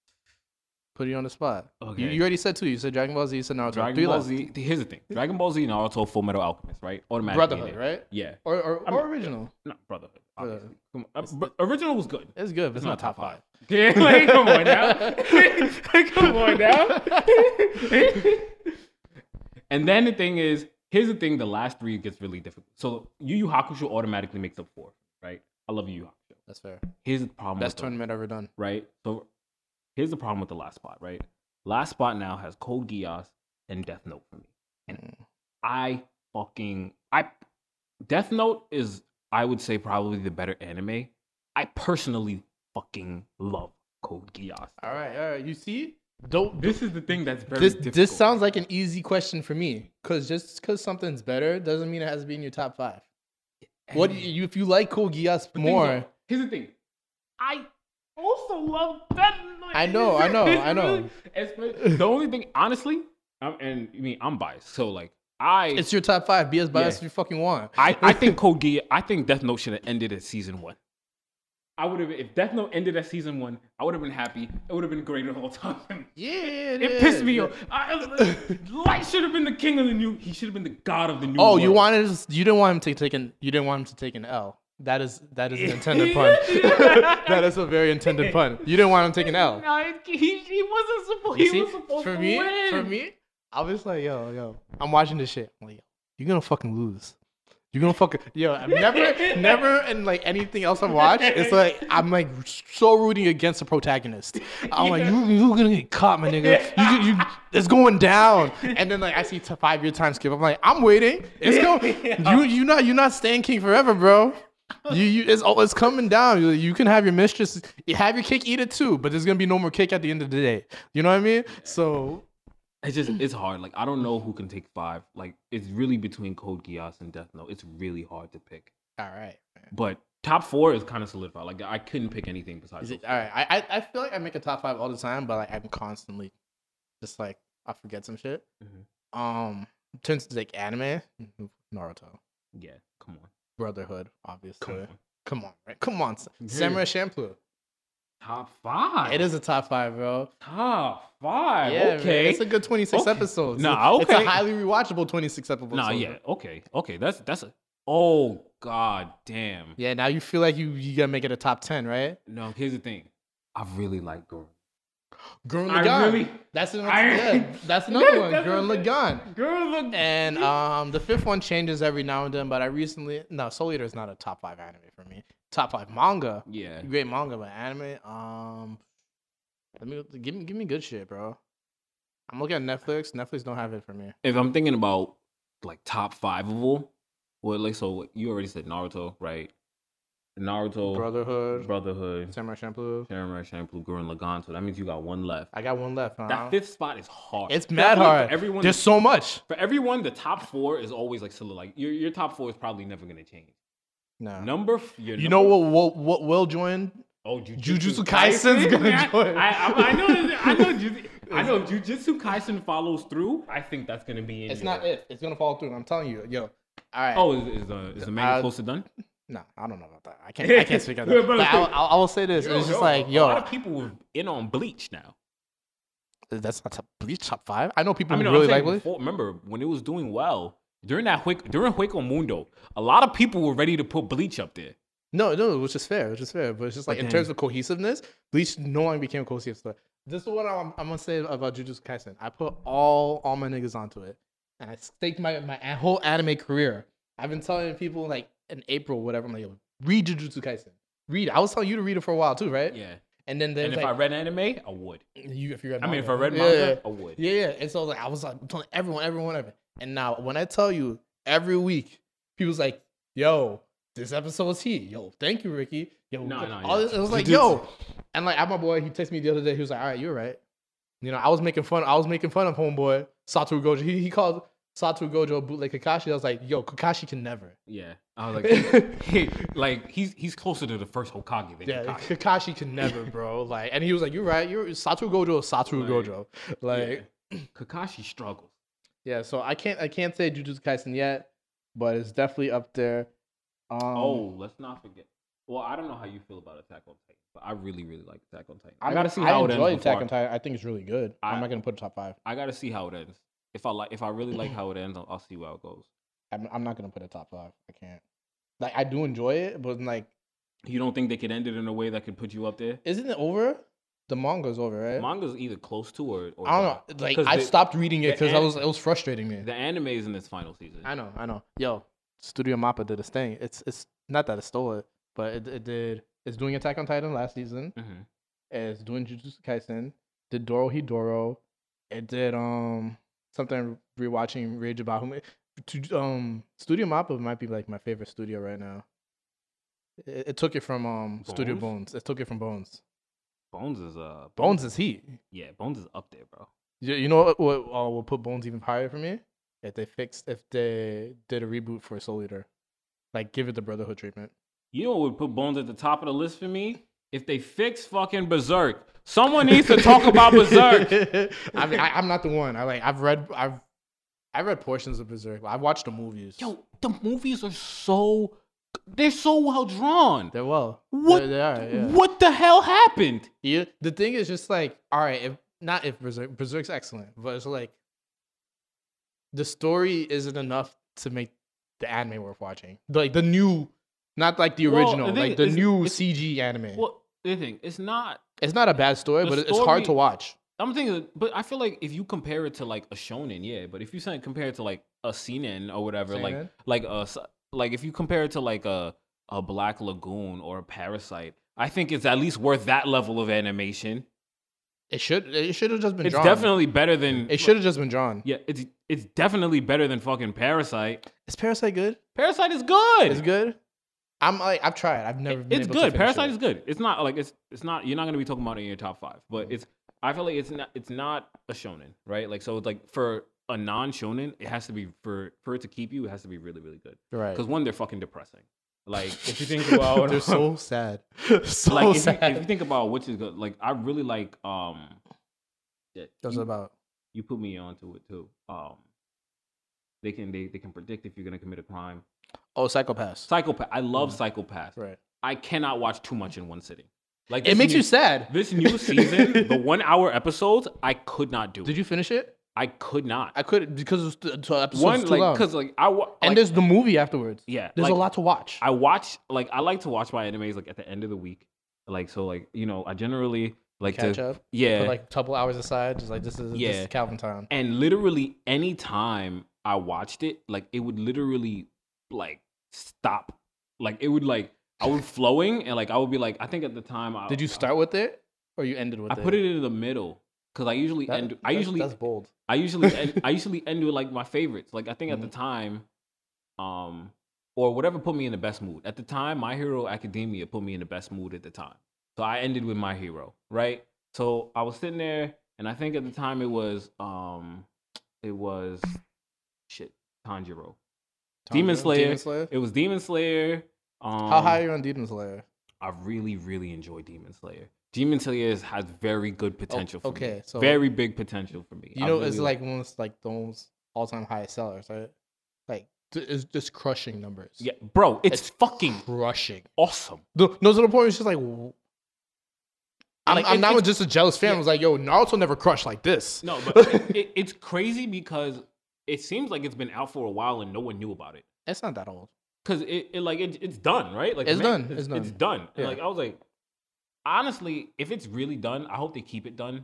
Put you on the spot. Okay. You, you already said two. You said Dragon Ball Z. You said Naruto. Dragon Three Ball left. Z. Here's the thing: Dragon Ball Z, Naruto, Full Metal Alchemist, right? Automatically. in Brotherhood, there. right? Yeah. Or or, I or mean- original. No, Brotherhood. Brotherhood. Obviously. Come on. Uh, but original was good. It's good, but it's, It's not not top top five. Yeah, like, come on now. Come on now. And then the thing is, here's the thing: the last three gets really difficult. So Yu Yu Hakusho automatically makes up four, right? I love Yu Yu Hakusho. That's fair. Here's the problem. Best with the, tournament ever done. right? So here's the problem with the last spot, right? Last spot now has Code Geass and Death Note for me. And Mm. I fucking I Death Note is I would say probably the better anime. I personally fucking love Code Geass. All right, all right. You see, don't This is the thing that's very this difficult. this sounds like an easy question for me because just because something's better doesn't mean it has to be in your top five. What do you, if you like Code Geass The thing is, more? here's the thing. I also love Death Note. I know, I know, I know. Really- the only thing, honestly, I'm, and I mean, I'm biased. So like, I It's your top five. Be as biased Yeah. as you fucking want. I, I think Code Geass, I think Death Note should have ended at season one. I would have, if Death Note ended at season one, I would have been happy. It would have been great the whole time. Yeah, It pissed me off. I- Light should have been the king of the new. He should have been the god of the new. Oh, world. you wanted you didn't want him to take an you didn't want him to take an L. That is that is an intended pun. That is a very intended pun. You didn't want him to take an L. No, he, he wasn't supposed. You He see, was supposed for to me, win. for me, I was like, yo, yo, I'm watching this shit. I'm like, yo, you're gonna fucking lose. You're gonna fucking yo. I've never, never, in like anything else I've watched, it's like I'm like so rooting against the protagonist. I'm like, you, you're gonna get caught, my nigga. You, you, it's going down. And then like I see t- five year time skip. I'm like, I'm waiting. It's going. You, you not, you're not staying king forever, bro. You, you, it's, oh, it's coming down. You, you can have your mistress, you have your cake, eat it too. But there's gonna be no more cake at the end of the day. You know what I mean? So It's just it's hard. Like I don't know who can take five. Like it's really between Code Geass and Death Note. It's really hard to pick. all right, man. But top four is kind of solidified. Like I couldn't pick anything besides. Is those it, all right. I, I I feel like I make a top five all the time, but like I'm constantly just like I forget some shit. Mhm. Um, in terms of like anime, Naruto, Yeah, come on, Brotherhood, obviously. come Come on. on, right? Come on, Yeah. Samurai Champloo. Top five. It is a top five, bro. top five. Yeah, man, okay. it's a good twenty-six Okay. episodes. Nah, It's okay. a highly rewatchable twenty-six episodes. Nah, yeah. Okay, okay. That's that's a. Oh god damn. Yeah, now you feel like you you gotta make it a top ten, right? No, here's the thing. I really like Goro. Gurren I Lagann. really- That's another. I- Yeah, that's another one. That's Gurren what- Lagann. Gurren Lagann. And um, the fifth one changes every now and then. But I recently no, Soul Eater is not a top five anime for me. Top five manga. Yeah. Great manga, but anime. Um, let me give me give me good shit, bro. I'm looking at Netflix. Netflix don't have it for me. If I'm thinking about like top five of all, well, like so you already said Naruto, right? Naruto, Brotherhood, Brotherhood, Samurai Champloo. Samurai Champloo, Gurren Lagann. So that means you got one left. I got one left. Huh? That fifth spot is hard. It's mad Definitely hard. For everyone, There's so much. for everyone, the top four is always like still like your your top four is probably never gonna change. No. Number, f- your You number, know what? What, what will join? Oh, Jujutsu, Jujutsu Kaisen's gonna Yeah, join. I, I, I know. I know. Ju- I know. Jujutsu Kaisen follows through. I think that's gonna be in. It's your- not if. It's gonna fall through. I'm telling you, yo. All right. Oh, is, is the is the manga Uh, close to done? No, I don't know about that. I can't. I can't speak on that. But I, I, I will say this. Yo, it's just yo, like, a yo, lot of people were in on Bleach now. that's not top, Bleach top five. I know people I mean, who I'm really saying like Bleach. before, remember when it was doing well during that Hueco, during Hueco Mundo, a lot of people were ready to put Bleach up there. No, no, which is fair, which is fair. But it's just like But in then- terms of cohesiveness, Bleach no longer became cohesive. So this is what I'm, I'm gonna say about Jujutsu Kaisen. I put all all my niggas onto it, and I staked my my a- whole anime career. I've been telling people like in April, whatever. I'm like, yo, read Jujutsu Kaisen. Read. It. I was telling you to read it for a while too, right? Yeah. And then And there's if like, I read anime, I would. you if you read I mean, if I manga. read Yeah, manga, yeah. I would. Yeah, yeah. And so like I was like telling everyone, everyone, everyone. And now when I tell you every week, people's like, yo, this episode's heat. Yo, thank you, Ricky. Yo, No, no, all yeah. this, it was like, Jujutsu. yo. And like I my boy, he texted me the other day, he was like, all right, you're right. You know, I was making fun, I was making fun of homeboy, Satoru Gojo. He he called Satoru Gojo bootleg Kakashi. I was like, yo, Kakashi can never. Yeah. I was like, he, like he's he's closer to the first Hokage than Yeah, Kakashi. Kakashi can never, bro. Like, and he was like, you're right. You're Satoru Gojo is Satoru Like, Gojo. Like, Yeah. Kakashi struggles. yeah, so I can't I can't say Jujutsu Kaisen yet, but it's definitely up there. Um, Oh, let's not forget. Well, I don't know how you feel about Attack on Titan, but I really, really like Attack on Titan. I, I gotta see I how it ends. enjoy before Attack I- on Titan. I think it's really good. I, I- am not gonna put it top five. I gotta see how it ends. If I like, if I really like how it ends, I'll, I'll see how it goes. I'm, I'm not gonna put it top five. I can't. Like I do enjoy it, but like, You don't think they could end it in a way that could put you up there? isn't it over? The manga's over, right? Manga's either close to or, or I don't know. Like 'Cause I the- stopped reading it the because I an- was it was frustrating me. The anime is in its final season. I know, I know. Yo, Studio Mappa did its thing. It's it's not that it stole it, but it, it did. It's doing Attack on Titan last season. Mhm. It's doing Jujutsu Kaisen. Did Doro Hidoro. It did um something rewatching Rage of Bahamut. To- Um, Studio Mappa might be like my favorite studio right now. It, it took it from um Studio Bones? Bones. It took it from Bones. Bones is uh Bones is heat. Yeah, Bones is up there, bro. You, you know what? What uh, will put Bones even higher for me? If they fixed, if they did a reboot for Soul Eater, like give it the Brotherhood treatment. You know what would put Bones at the top of the list for me? If they fix fucking Berserk. Someone needs to talk about Berserk. I mean, I, I'm not the one. I like. I've read. I've. I read portions of Berserk. I've watched the movies. Yo, the movies are so they're so well drawn. They're well. What They, they are. Yeah. what the hell happened? Yeah. The thing is just like, all right, if not if Berserk, Berserk's excellent, but it's like the story isn't enough to make the anime worth watching. Like the new, not like the Well, original, the thing like the is, new it's- C G anime. Well, the thing, it's not It's not a bad story, The but it's hard to story- watch. I'm thinking, but I feel like if you compare it to like a shonen, yeah. But if you say compare it to like a seinen or whatever, like Seinen? like a s- like if you compare it to like a a Black Lagoon or a Parasite, I think it's at least worth that level of animation. It should. It should have just been It's drawn. definitely better than It should have just been drawn. Yeah, it's it's definitely better than fucking Parasite. Is Parasite good? Parasite is good. It's good. I'm like I've tried. I've never. been It's able to good. finish Parasite it. is good. It's not like it's it's not. You're not gonna be talking about it in your top five, but it's. I feel like it's not. It's not a shonen, right? Like so, it's like for a non shonen, it has to be for for it to keep you. It has to be really really good. Right. Because one, they're fucking depressing. Like if you think about, they're so sad. So like if you, sad. if you think about which is good, like I really like um. that What's you, it about? you put me onto it too. Um. They can they, they can predict if you're gonna commit a crime. Oh, Psychopaths. Psychopath. I love Mhm. Psychopath. Right. I cannot watch too much in one sitting. Like It this makes new- you sad. This new season, the one hour episodes, I could not do. Did you finish it? I could not. I couldn't because it was t- t- episodes One too like long. because like I wa- And like, there's the movie afterwards. yeah, There's like, a lot to watch. I watch like I like to watch my animes like at the end of the week. Like so like you know I generally like Catch to up. yeah, Put like a couple hours aside. Just like this is yeah. this is Calvin time. And literally any time I watched it, like it would literally like stop. Like it would like I would flowing and like I would be like I think at the time I Did you start with it or you ended with I it? put it in the middle because I usually That- end. I that's- usually that's bold. I usually end, I usually end with like my favorites. Like I think at the Mhm. time, um, or whatever put me in the best mood. At the time, My Hero Academia put me in the best mood at the time. So I ended with My Hero, right? So I was sitting there, and I think at the time it was um, it was shit Tanjiro, Demon Tanjiro? Slayer. Demon Slayer. It was Demon Slayer. Um, How high are you on Demon Slayer? I really, really enjoy Demon Slayer. Demon Slayer is- has very good potential for me. okay, so- very big potential for me. You I know, really it's like one of like those all time highest sellers, right? Like th- it's just crushing numbers. yeah, bro, it's, It's fucking crushing. awesome. The, no, to the point, it's just like w- I'm, Like, I'm it- not it's- just a jealous fan. yeah. I was like, yo, Naruto never crushed like this. No, but it, it, it's crazy because it seems like it's been out for a while and no one knew about it. It's not that old. Cause it, it like it, it's done, right? Like It's man, done, It's, it's done. It's done. And Yeah. like I was like, honestly, if it's really done, I hope they keep it done,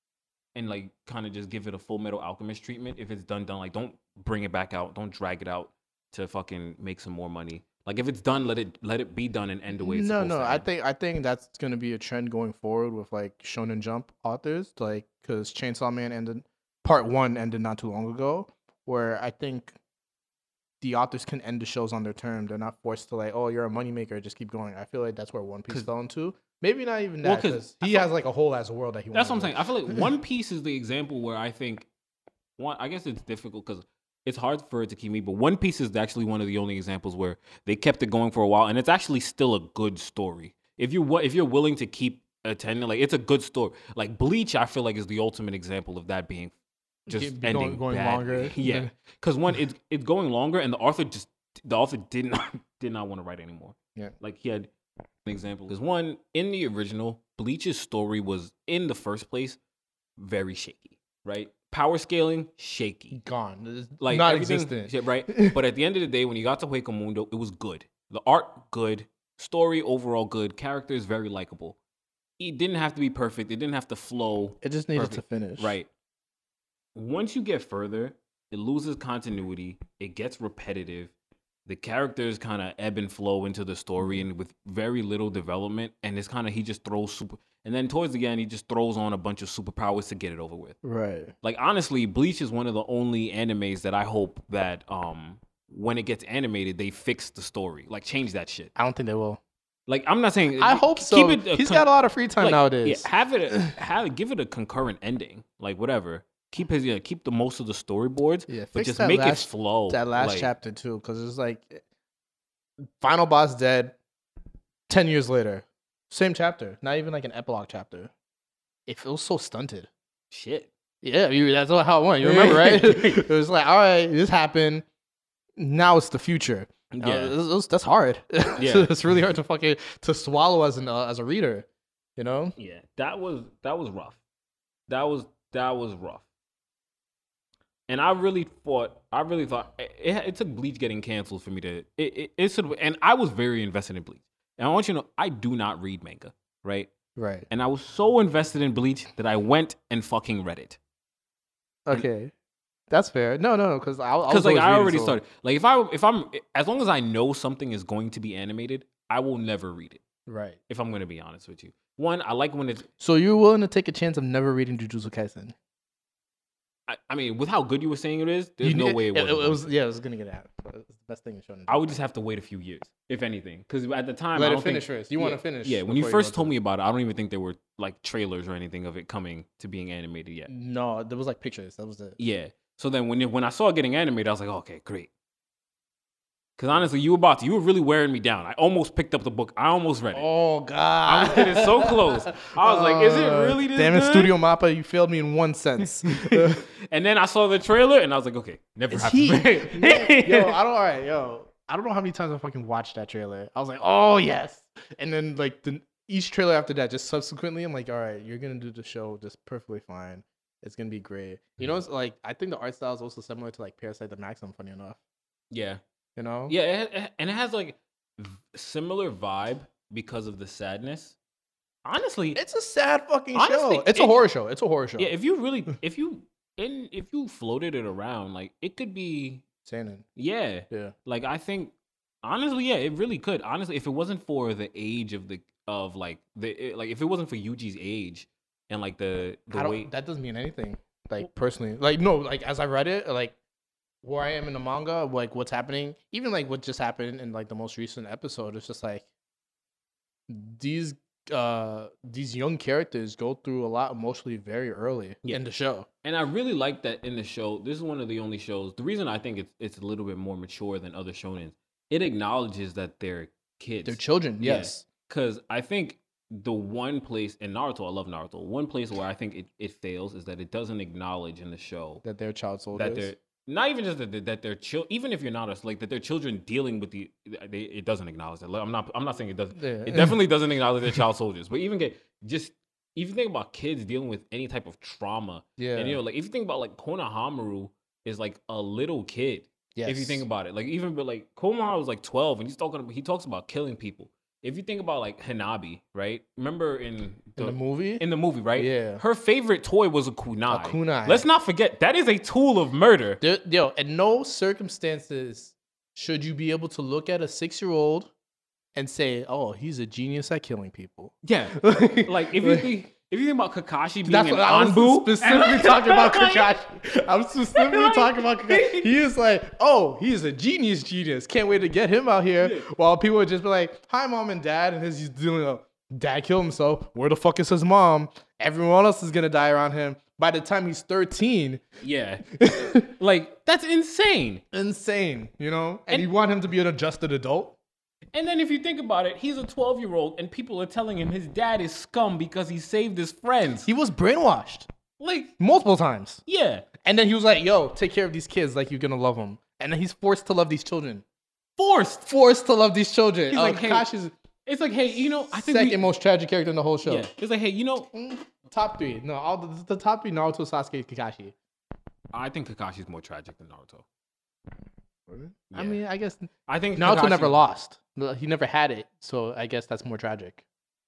and like kind of just give it a Full Metal Alchemist treatment. If it's done, done. Like don't bring it back out. Don't drag it out to fucking make some more money. Like if it's done, let it let it be done and end the way it's No, supposed no, to I end. think I think that's gonna be a trend going forward with like Shonen Jump authors, like because Chainsaw Man ended part one ended not too long ago, where I think the authors can end the shows on their term. They're not forced to like, oh, you're a moneymaker, just keep going. I feel like that's where One Piece 'Cause- fell into. Maybe not even Well, that, 'cause because I he feel- has like a whole ass world that he. That's what I'm wanna saying. I feel like One Piece is the example where I think one. I guess it's difficult because it's hard for it to keep me. But One Piece is actually one of the only examples where they kept it going for a while, and it's actually still a good story. If you wa- if you're willing to keep attending, like it's a good story. Like Bleach, I feel like is the ultimate example of that being just Get- be ending going- going badly. longer. Yeah, because one, it's it's going longer, and the author just the author did not did not want to write anymore. Yeah. Like he had an example. Because one, in the original, Bleach's story was in the first place very shaky, right? Power scaling, shaky. gone. It's Like not everything, existent. shit, right? But at the end of the day, when you got to Hueco Mundo, it was good. The art, good. Story, overall, good. Characters, very likable. It didn't have to be perfect. It didn't have to flow. It just needed Perfect. to finish. Right. Once you get further, it loses continuity. It gets repetitive. The characters kind of ebb and flow into the story, and with very little development. And it's kind of he just throws super. And then towards the end, he just throws on a bunch of superpowers to get it over with. Right. Like honestly, Bleach is one of the only animes that I hope that um when it gets animated, they fix the story, like change that shit. I don't think they will. Like I'm not saying I hope keep so. it a He's con- got a lot of free time like, nowadays. Yeah, have it, a, have give it a concurrent ending, like whatever. Keep his, yeah, keep the most of the storyboards, Yeah, but fix just that make last- it flow. that last like, chapter too, because it's like final boss dead. Ten years later, same chapter. Not even like an epilogue chapter. It feels so stunted. shit. Yeah, you, that's how it went. You remember, right? It was like, all right, this happened. Now it's the future. Uh, Yeah, this- this- that's hard. Yeah. It's really hard to fucking to swallow as an uh, as a reader. You know. yeah. That was that was rough. That was that was rough. And I really thought, I really thought it, it took Bleach getting canceled for me to it. It, it sort of, and I was very invested in Bleach. And I want you to know, I do not read manga, right? Right. And I was so invested in Bleach that I went and fucking read it. Okay. That's fair. No, no, no. Because I Because like I already started. Like if I if I'm as long as I know something is going to be animated, I will never read it. Right. If I'm going to be honest with you, one, I like when it's. So you're willing to take a chance of never reading Jujutsu Kaisen? I, I mean, with how good you were saying it is, there's You- no way it, it, wasn't it going was. to. Yeah, it was gonna get out. It's the best thing in shonen. I would just have to wait a few years, if anything, because at the time, Let I it don't finish think, first. You yeah, want to finish? Yeah, when you before first go told to- me about it, I don't even think there were like trailers or anything of it coming to being animated yet. No, there was like pictures. That was it. Yeah. So then when it, when I saw it getting animated, I was like, okay, great. Because honestly, you were about to, you were really wearing me down. I almost picked up the book. I almost read it. Oh I God! was getting so close. I was like, is it really this Damn it, good? Studio Mappa, you failed me in one sense. And then I saw the trailer and I was like, okay, never It's happened. heat. yo, I don't. All right, yo, I don't know how many times I fucking watched that trailer. I was like, oh yes, and then like the each trailer after that, just subsequently, I'm like, all right, you're gonna do the show just perfectly fine. It's gonna be great. You know, it's like I think the art style is also similar to like Parasite the Maxim. Funny enough, Yeah. you know. Yeah. It, it- and it has like v- similar vibe because of the sadness. honestly, It's a sad fucking Honestly, show. It's it- a horror show. It's a horror show. yeah. If you really, if you, in, if you floated it around, like it could be, Seinen. yeah. Yeah. Like I think, honestly, yeah, it really could. Honestly, if it wasn't for the age of the of like the it, like if it wasn't for Yuji's age and like the the I don't, way that doesn't mean anything. Like personally, like no, like as I read it, like where I am in the manga, like what's happening, even like what just happened in like the most recent episode, it's just like these uh these young characters go through a lot emotionally very early Yeah. in the show. And I really like that in the show. This is one of the only shows. The reason I think it's it's a little bit more mature than other shonens, it acknowledges that they're kids. They're children, Yeah. yes. Because I think the one place in Naruto, I love Naruto. One place where I think it, it fails is that it doesn't acknowledge in the show That they're child soldiers. that they're not even just that, they're- that they're chil- even if you're not a, like that they're children dealing with the they, it doesn't acknowledge that. I'm not I'm not saying it doesn't. Yeah. It definitely doesn't acknowledge they're child soldiers. But even get just if you think about kids dealing with any type of trauma, Yeah. and you know like if you think about like Konohamaru is like a little kid. Yes. If you think about it, like even but like Konohamaru was like twelve and he's talking about, he talks about killing people. If you think about like Hanabi, right? Remember in the, in the movie? in the movie, right? Yeah. Her favorite toy was a kunai. A kunai. Let's not forget that is a tool of murder. There, yo, in no circumstances should you be able to look at a six-year-old and say, "Oh, he's a genius at killing people." Yeah. Like if you think if you think about Kakashi being That's an what I was Anbu, specifically talking about Kakashi. I'm specifically talking about Kakashi. He is like, "Oh, he's a genius, genius. Can't wait to get him out here." Yeah. While people would just be like, "Hi, mom and dad," and his he's doing a dad killed himself. Where the fuck is his mom? Everyone else is gonna die around him. By the time he's thirteen, yeah, like that's insane. insane, you know. And, And- you want him to be an adjusted adult. And then if you think about it, he's a twelve year old and people are telling him his dad is scum because he saved his friends. He was brainwashed Like, multiple times. yeah, And then he was like, yo, take care of these kids like you're gonna love them. And then he's forced to love these children. forced. Forced to love these children. He's Oh, like, hey, Kakashi's It's like, hey, you know, I think second we, most tragic character in the whole show. yeah. It's like, hey, you know, Mm, top three. No, all the, the top three: Naruto, Sasuke, Kakashi. I think Kakashi's more tragic than Naruto. I Yeah. mean, I guess I think Naruto Kakashi- never lost. He never had it, so I guess that's more tragic.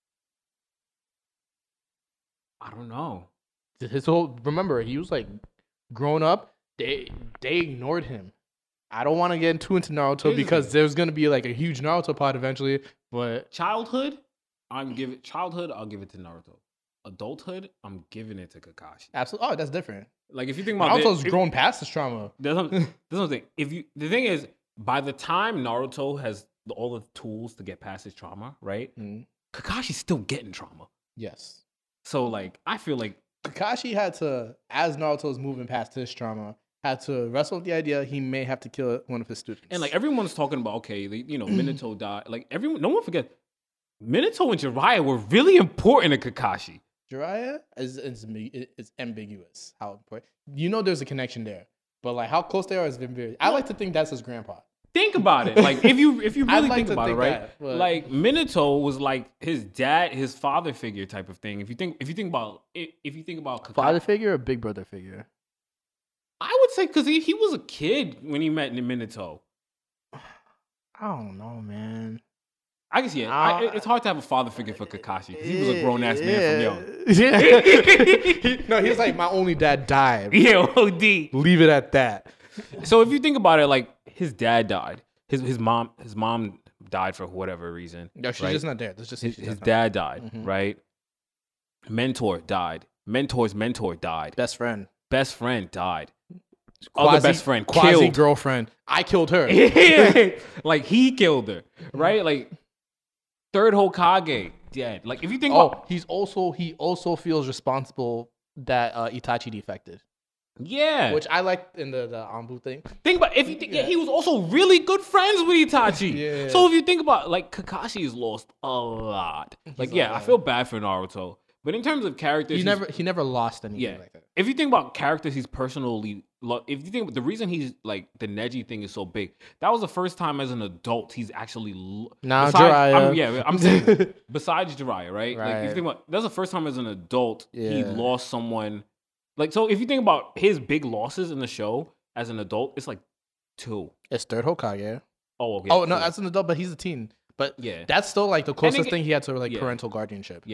I don't know. His whole remember, he was like grown up. They they ignored him. I don't want to get too into Naruto Here's the because thing. there's gonna be like a huge Naruto pod eventually. But Childhood, I'm giving childhood. I'll give it to Naruto. Adulthood, I'm giving it to Kakashi. absolutely, oh, that's different. Like if you think about Naruto's it, grown past his trauma. There's something. There's something. If you, the thing is, by the time Naruto has the, all the tools to get past his trauma, right? Mm, Kakashi's still getting trauma. yes, So like, I feel like Kakashi had to, as Naruto's moving past his trauma, had to wrestle with the idea he may have to kill one of his students. and like everyone's talking about okay, the, you know, Minato died. Like everyone, no one forget, Minato and Jiraiya were really important to Kakashi. Jiraiya is is it's ambiguous how important. You know, there's a connection there, but like how close they are is very. I like to think that's his grandpa. Think about it. Like if you if you I'd really like think to about think it, right? that, but- Like Minato was like his dad, his father figure type of thing. If you think if you think about if if you think about Kakashi, Father figure or big brother figure? I would say because he, he was a kid when he met Minato. I don't know, man. I guess yeah. I, Uh, it's hard to have a father figure for Kakashi. 'Cause he was a grown ass man from young. Yeah. He- no, he's like my only dad died. Yeah, O D. Leave it at that. So if you think about it, like his dad died, his his mom his mom died for whatever reason. No, she's right? just not there. That's just His, she's his just not- dad died, Mhm. right? Mentor died. Mentor's mentor died. best friend, Best friend died. Other best friend quasi killed. girlfriend. I killed her. Like he killed her, right? Like third Hokage dead. Like if you think Oh, about he's also he also feels responsible that uh, Itachi defected, yeah, which I like in the the Anbu thing. think about if you think yeah. Yeah. he was also really good friends with Itachi. Yeah. So if you think about like Kakashi has lost a lot. Like He's yeah, a I lot. feel bad for Naruto, but in terms of characters, He he's- never he never lost anything yeah. like that. If you think about characters, he's personally. lo- If you think about the reason he's like the Neji thing is so big, that was the first time as an adult he's actually. lo- Nah, besides- Jiraiya. I'm, yeah, I'm saying besides Jiraiya, right? Like if Right. you think about that's the first time as an adult he Yeah. lost someone. Like so, if you think about his big losses in the show as an adult, it's like two. It's third Hokage. Oh, okay. Oh no, cool. as an adult, but he's a teen. But yeah, that's still like the closest it- thing he had to like yeah. parental guardianship. yeah.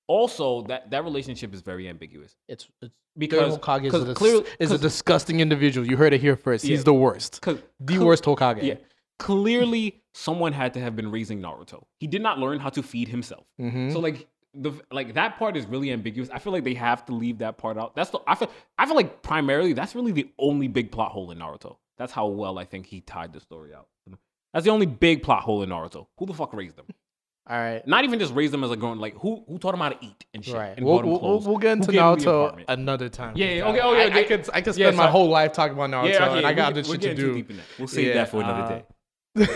Also, that that relationship is very ambiguous. It's it's Because Hokage is, cause a, clearly, is a disgusting individual. You heard it here first. Yeah. He's the worst. Cause, The cl- worst Hokage. Yeah. Clearly, someone had to have been raising Naruto. He did not learn how to feed himself. Mm-hmm. So like the like that part is really ambiguous. I feel like they have to leave that part out. That's the I feel I feel like primarily that's really the only big plot hole in Naruto. That's how well I think he tied the story out. That's the only big plot hole in Naruto. Who the fuck raised them? All right. Not even just raised them as a grown, like who who taught him how to eat and shit. Right. And We'll, bought him we'll, clothes? we'll get into Who gave him the Naruto apartment? another time. Yeah, yeah, okay, okay, I, okay. I could I could Yeah, spend my sorry. whole life talking about Naruto, Yeah, okay, and I got we, other we're shit to getting too do. deep in that. We'll save Yeah, that for another uh, day.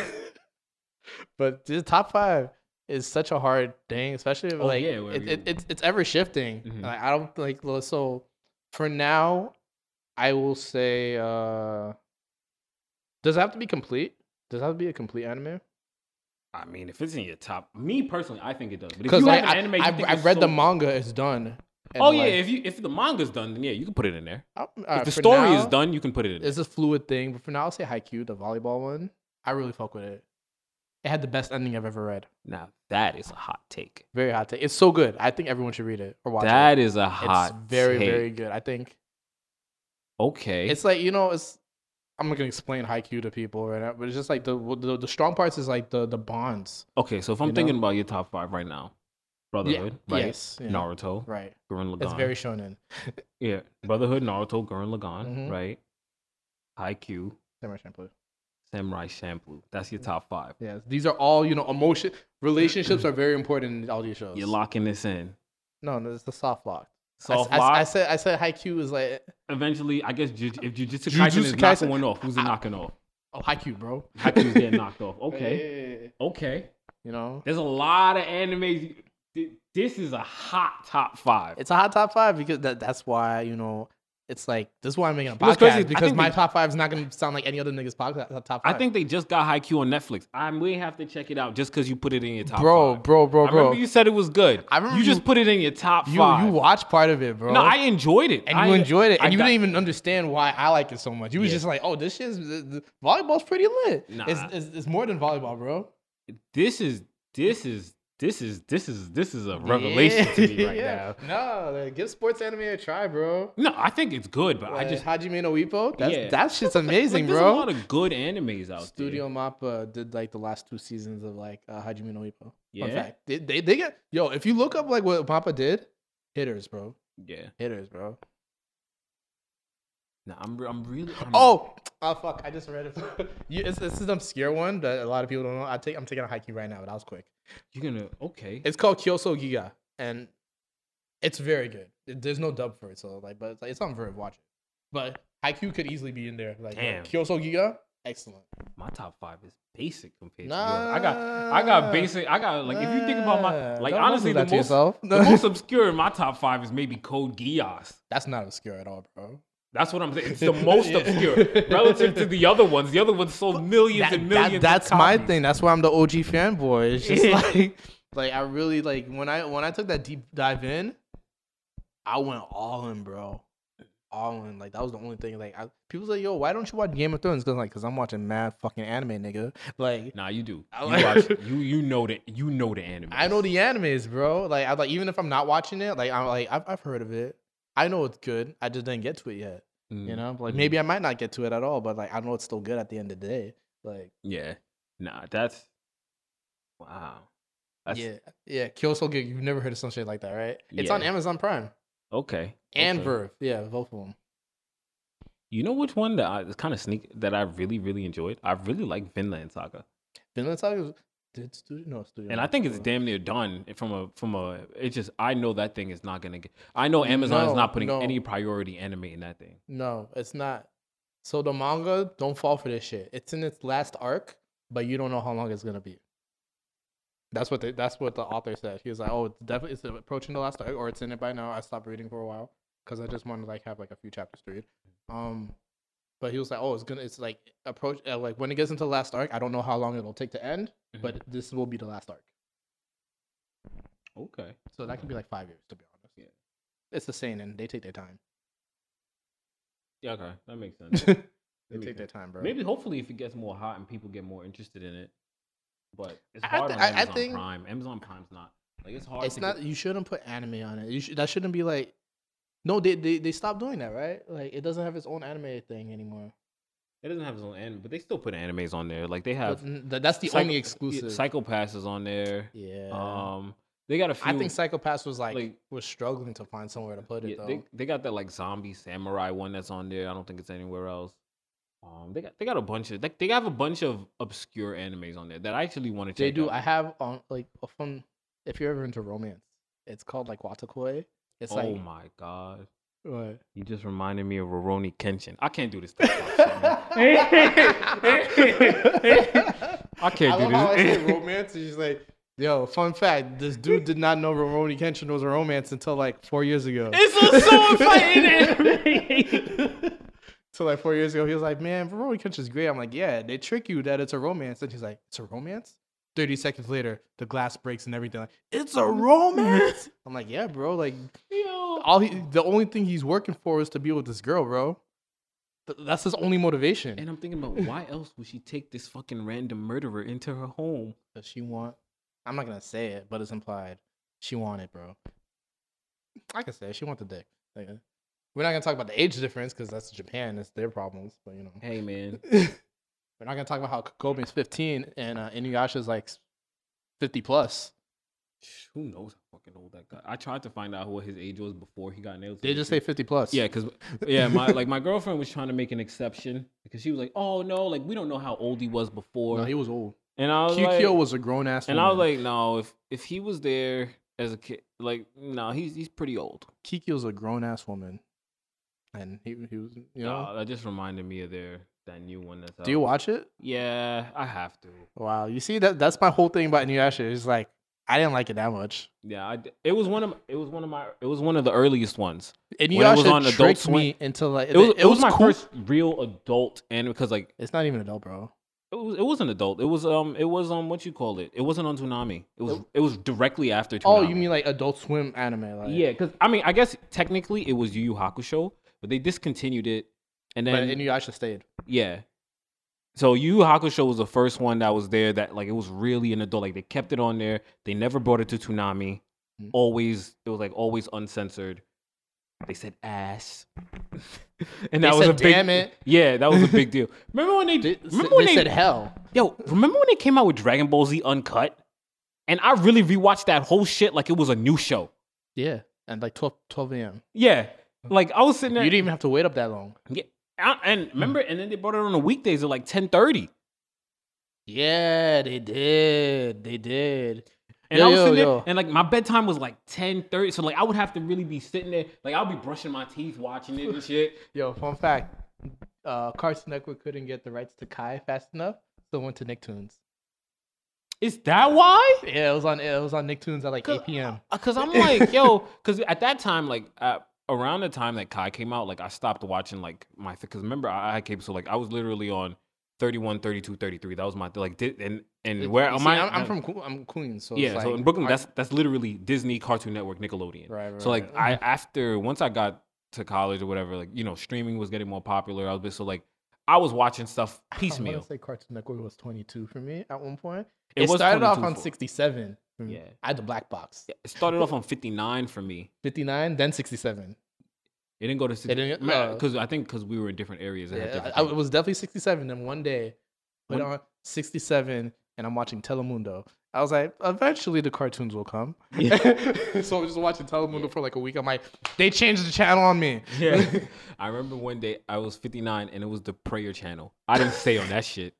But the top five is such a hard thing, especially if, Oh, like yeah, where it, we- it, it's it's ever shifting. Mhm. Like I don't like so. For now, I will say. uh Does it have to be complete? Does it have to be a complete anime? I mean, if it's in your top, me personally, I think it does. But if Because you like have I, an anime, you I've, think I've is read so the good- manga, it's done. and, Oh yeah, like, if you if the manga's done, then yeah, you can put it in there. I'm- If alright, the for story is now, done, you can put it in. There. It's a fluid thing, but for now, I'll say Haikyuu, the volleyball one. I really fuck with it. It had the best ending I've ever read. Now that is a hot take. Very hot take. It's so good. I think everyone should read it or watch That it. is a hot. It's very, take. very good. I think Okay. it's like, you know, it's. I'm not gonna explain Haikyuu to people right now, but it's just like the the, the strong parts is like the the bonds. okay, so if I'm you know? thinking about your top five right now, Brotherhood, right? Yes. yeah, Naruto, Right. Gurren Lagann. It's very shonen. yeah. Brotherhood, Naruto, Gurren Lagann, Mhm. right? Haikyuu, Samurai Champloo. Samurai Champloo. That's your top five. Yeah, these are all, you know, emotion relationships are very important in all these shows. You're locking this in. No, no, it's the soft lock. Soft I, lock. I, I said I said Haikyuu is like Eventually, I guess Ju- if Jujutsu Jujutsu Kaisen is Kaisen- knocking one off, who's it knocking off? oh Haikyuu, bro. Haikyuu's getting knocked off. Okay. Hey, Okay. you know, There's a lot of animes. Th- This is a hot top five. it's a hot top five because that, that's why, you know, it's like this is why I'm making a what's podcast crazy is I because think my they- top five is not going to sound like any other nigga's podcast. Top five. I think they just got Haikyuu on Netflix. I may have to check it out just because you put it in your top bro, five. bro, bro, I remember bro. you said it was good. I remember you just you- put it in your top You five. you watched part of it, bro. no, I enjoyed it. and I, you enjoyed it, and I you got- didn't even understand why I like it so much. You was Yeah. just like, "Oh, this shit's the, the, volleyball's pretty lit. Nah. It's, it's it's more than volleyball, bro." This is this is this is this is this is a revelation to me right Yeah. now. No, like, give sports anime a try, bro. No, I think it's good, but I Like, just Hajime no Ippo. That's, Yeah. that shit's amazing, like, there's bro. a lot of good animes out Studio Mappa did like the last two seasons of like uh, Hajime no Ippo. Yeah? Fun fact. They, they they get yo. If you look up like what Mappa did, hitters, bro. there. Yeah. Hitters, bro. No, I'm re- I'm really. I'm, Oh, oh fuck! I just read it. you, it's, it's an obscure one that a lot of people don't know. I take I'm taking a Haikyuu right now, but that was quick. you're gonna okay. It's called Kyoso Giga, and it's very good. It- there's no dub for it, so like, but it's, like, it's on Verve. Watch it. But Haikyuu could easily be in there. Like Damn. Kyoso Giga, excellent. My top five is basic compared Nah, to yours. I got I got basic. I got like if you think about my nah, like don't honestly do the that to most yourself. the most obscure in my top five is maybe Code Geass. That's not obscure at all, bro. That's what I'm saying. It's the most Yeah. obscure relative to the other ones. The other ones sold millions That- and that- millions. of that's my copies. thing. That's why I'm the O G fanboy. It's just Yeah. like, like I really like when I when I took that deep dive in, I went all in, bro. All in. Like that was the only thing. Like I, people say, "Yo, why don't you watch Game of Thrones?" Because like, cause I'm watching mad fucking anime, nigga. Like Nah, you do. I You like- watch. You you know the you know the anime. I know the animes, bro. Like I like even if I'm not watching it, like I'm like I've I've heard of it. I know it's good. I just didn't get to it yet. Mm, You know, like mm. maybe I might not get to it at all, but like I know it's still good at the end of the day. Like Yeah. Nah, that's wow. That's, yeah, yeah. Kyoso Giga. You've never heard of some shit like that, right? It's on Yeah. Amazon Prime Okay. and okay. Verve. Yeah, both of them. You know which one that I it's kind of sneak that I really really enjoyed. I really like Vinland Saga, Vinland Saga was- did studio no studio. and I think it's Mappa. damn near done from a from a. It's just I know that thing is not gonna get. I know Amazon is No, not putting no. any priority anime in that thing. No, it's not. So the manga, don't fall for this shit. It's in its last arc, but you don't know how long it's gonna be. That's what they, that's what the author said. He was like, "Oh, it's definitely it's approaching the last arc, or it's in it by now." I stopped reading for a while because I just wanted to like have like a few chapters to read. Um, but he was like, "Oh, it's gonna, it's like approach uh, like when it gets into the last arc. I don't know how long it'll take to end, but this will be the last arc. Okay. So that could be like five years to be honest. Yeah. It's the same, and they take their time. Yeah. Okay. That makes sense. they makes take their sense. time, bro. Maybe hopefully if it gets more hot and people get more interested in it, but it's I hard thi- on I- I Amazon think- Prime. Amazon Prime's not. Like it's hard. It's to not. Get... You shouldn't put anime on it. You should, that shouldn't be like. No, they, they they stopped doing that, right? Like it doesn't have its own anime thing anymore. It doesn't have its own anime, but they still put animes on there. Like they have. But th- that's the Psycho- only exclusive. Psycho Pass is on there. Yeah. Um, they got a few. I think Psycho Pass was like, like was struggling to find somewhere to put it yeah, though. they they got that like zombie samurai one that's on there. I don't think it's anywhere else. Um, they got they got a bunch of like they have a bunch of obscure animes on there that I actually want to check. They do. out. I have on like a fun. If you're ever into romance, it's called like Watakoi. It's oh like my god. what? You just reminded me of Rurouni Kenshin. I can't do this stuff. I can't I do love how I say this. romance. It's just like, yo, fun fact: this dude did not know Rurouni Kenshin was a romance until like four years ago. It's a sword fighting anime. So like four years ago, he was like, "Man, Rurouni Kenshin's great." I'm like, "Yeah, they trick you that it's a romance," and he's like, "It's a romance." Thirty seconds later, the glass breaks and everything. Like, it's a romance. I'm like, "Yeah, bro. Like, Yo. all he, the only thing he's working for is to be with this girl, bro. Th- that's his only motivation." And I'm thinking about why else would she take this fucking random murderer into her home? Does she want? I'm not gonna say it, but it's implied. She wanted, bro. I can say it. She want the dick. Like, we're not gonna talk about the age difference because that's Japan. It's their problems. But you know, Hey man, we're not gonna talk about how Kobe's fifteen and uh, Inuyasha's like fifty plus. who knows how fucking old that guy? I tried to find out what his age was before he got nailed. to They the just say tree. fifty plus. Yeah, because yeah, my like my girlfriend was trying to make an exception because she was like, "Oh no, like we don't know how old he was before." No, he was old. and I was Kikyo like, was a grown ass. and I was like, no, if if he was there as a kid, like no, he's he's pretty old. Kikyo's a grown ass woman, and he he was, you know. Uh, that just reminded me of their that new one that's out. Do you watch it? Yeah, I have to. Wow, you see that that's my whole thing about Inuyasha. It's like I didn't like it that much. Yeah, I d- it was one of it was one of my it was one of the earliest ones. And When it was Inuyasha on Adult tricked Swim- me into like It was it, was, my cool. first real adult anime because like It's not even adult, bro. it was it was an adult. It was um it was um what you call it. It wasn't on Toonami. It was it was directly after Toonami. Oh, you mean like Adult Swim anime? Like, yeah? Because I mean I guess technically it was Yu Yu Hakusho, but they discontinued it, and but then Inuyasha stayed. yeah. So Yu Yu Hakusho was the first one that was there that like it was really an adult. Like they kept it on there. They never brought it to Toonami. Mhm. Always it was like always uncensored. They said ass, and They that was said, a big "Damn it." Yeah, that was a big deal. Remember when they, They, remember when they they, said hell. yo remember when they came out with Dragon Ball Z Uncut, and I really rewatched that whole shit like it was a new show. Yeah, and like twelve, twelve a.m. Yeah, like I was sitting You there. didn't even have to wait up that long. Yeah, I- and remember, and then they brought it on the weekdays at like ten thirty. Yeah, they did. They did. And Yo, I was yo, sitting there, yo. and like my bedtime was like ten thirty, so like I would have to really be sitting there, like I'll be brushing my teeth, watching it and shit. Yo, fun fact: uh, Cartoon Network couldn't get the rights to Kai fast enough, so it went to Nicktoons. Is that why? Yeah, it was on. It was on Nicktoons at like eight p.m. Because I'm like, yo, because at that time, like at, around the time that Kai came out, like I stopped watching like my, because remember I had cable, so like I was literally on thirty-one, thirty-two, thirty-three. That was my like, did, and and where You am see, I? I'm, I'm from Que- I'm Queens, so Yeah, it's so like, in Brooklyn, our- that's that's literally Disney, Cartoon Network, Nickelodeon. Right, right, So like right. I after once I got to college or whatever, like you know, streaming was getting more popular. I was bit so like I was watching stuff I piecemeal. want to say Cartoon Network was twenty-two for me at one point. It It, was started off twenty-two on for- sixty-seven. For me. Yeah. I had the black box. It started off on fifty-nine for me. fifty-nine, then sixty-seven. It didn't go to It didn't- no. because I think because we were in different areas. It had Yeah, different I, I, things. it was definitely sixty-seven. Then one day, put One- on sixty-seven, and I'm watching Telemundo. I was like, eventually the cartoons will come. Yeah. So I was just watching Telemundo for like a week. I'm like, they changed the channel on me. Yeah. I remember one day I was fifty-nine and it was the prayer channel. I didn't stay on that shit.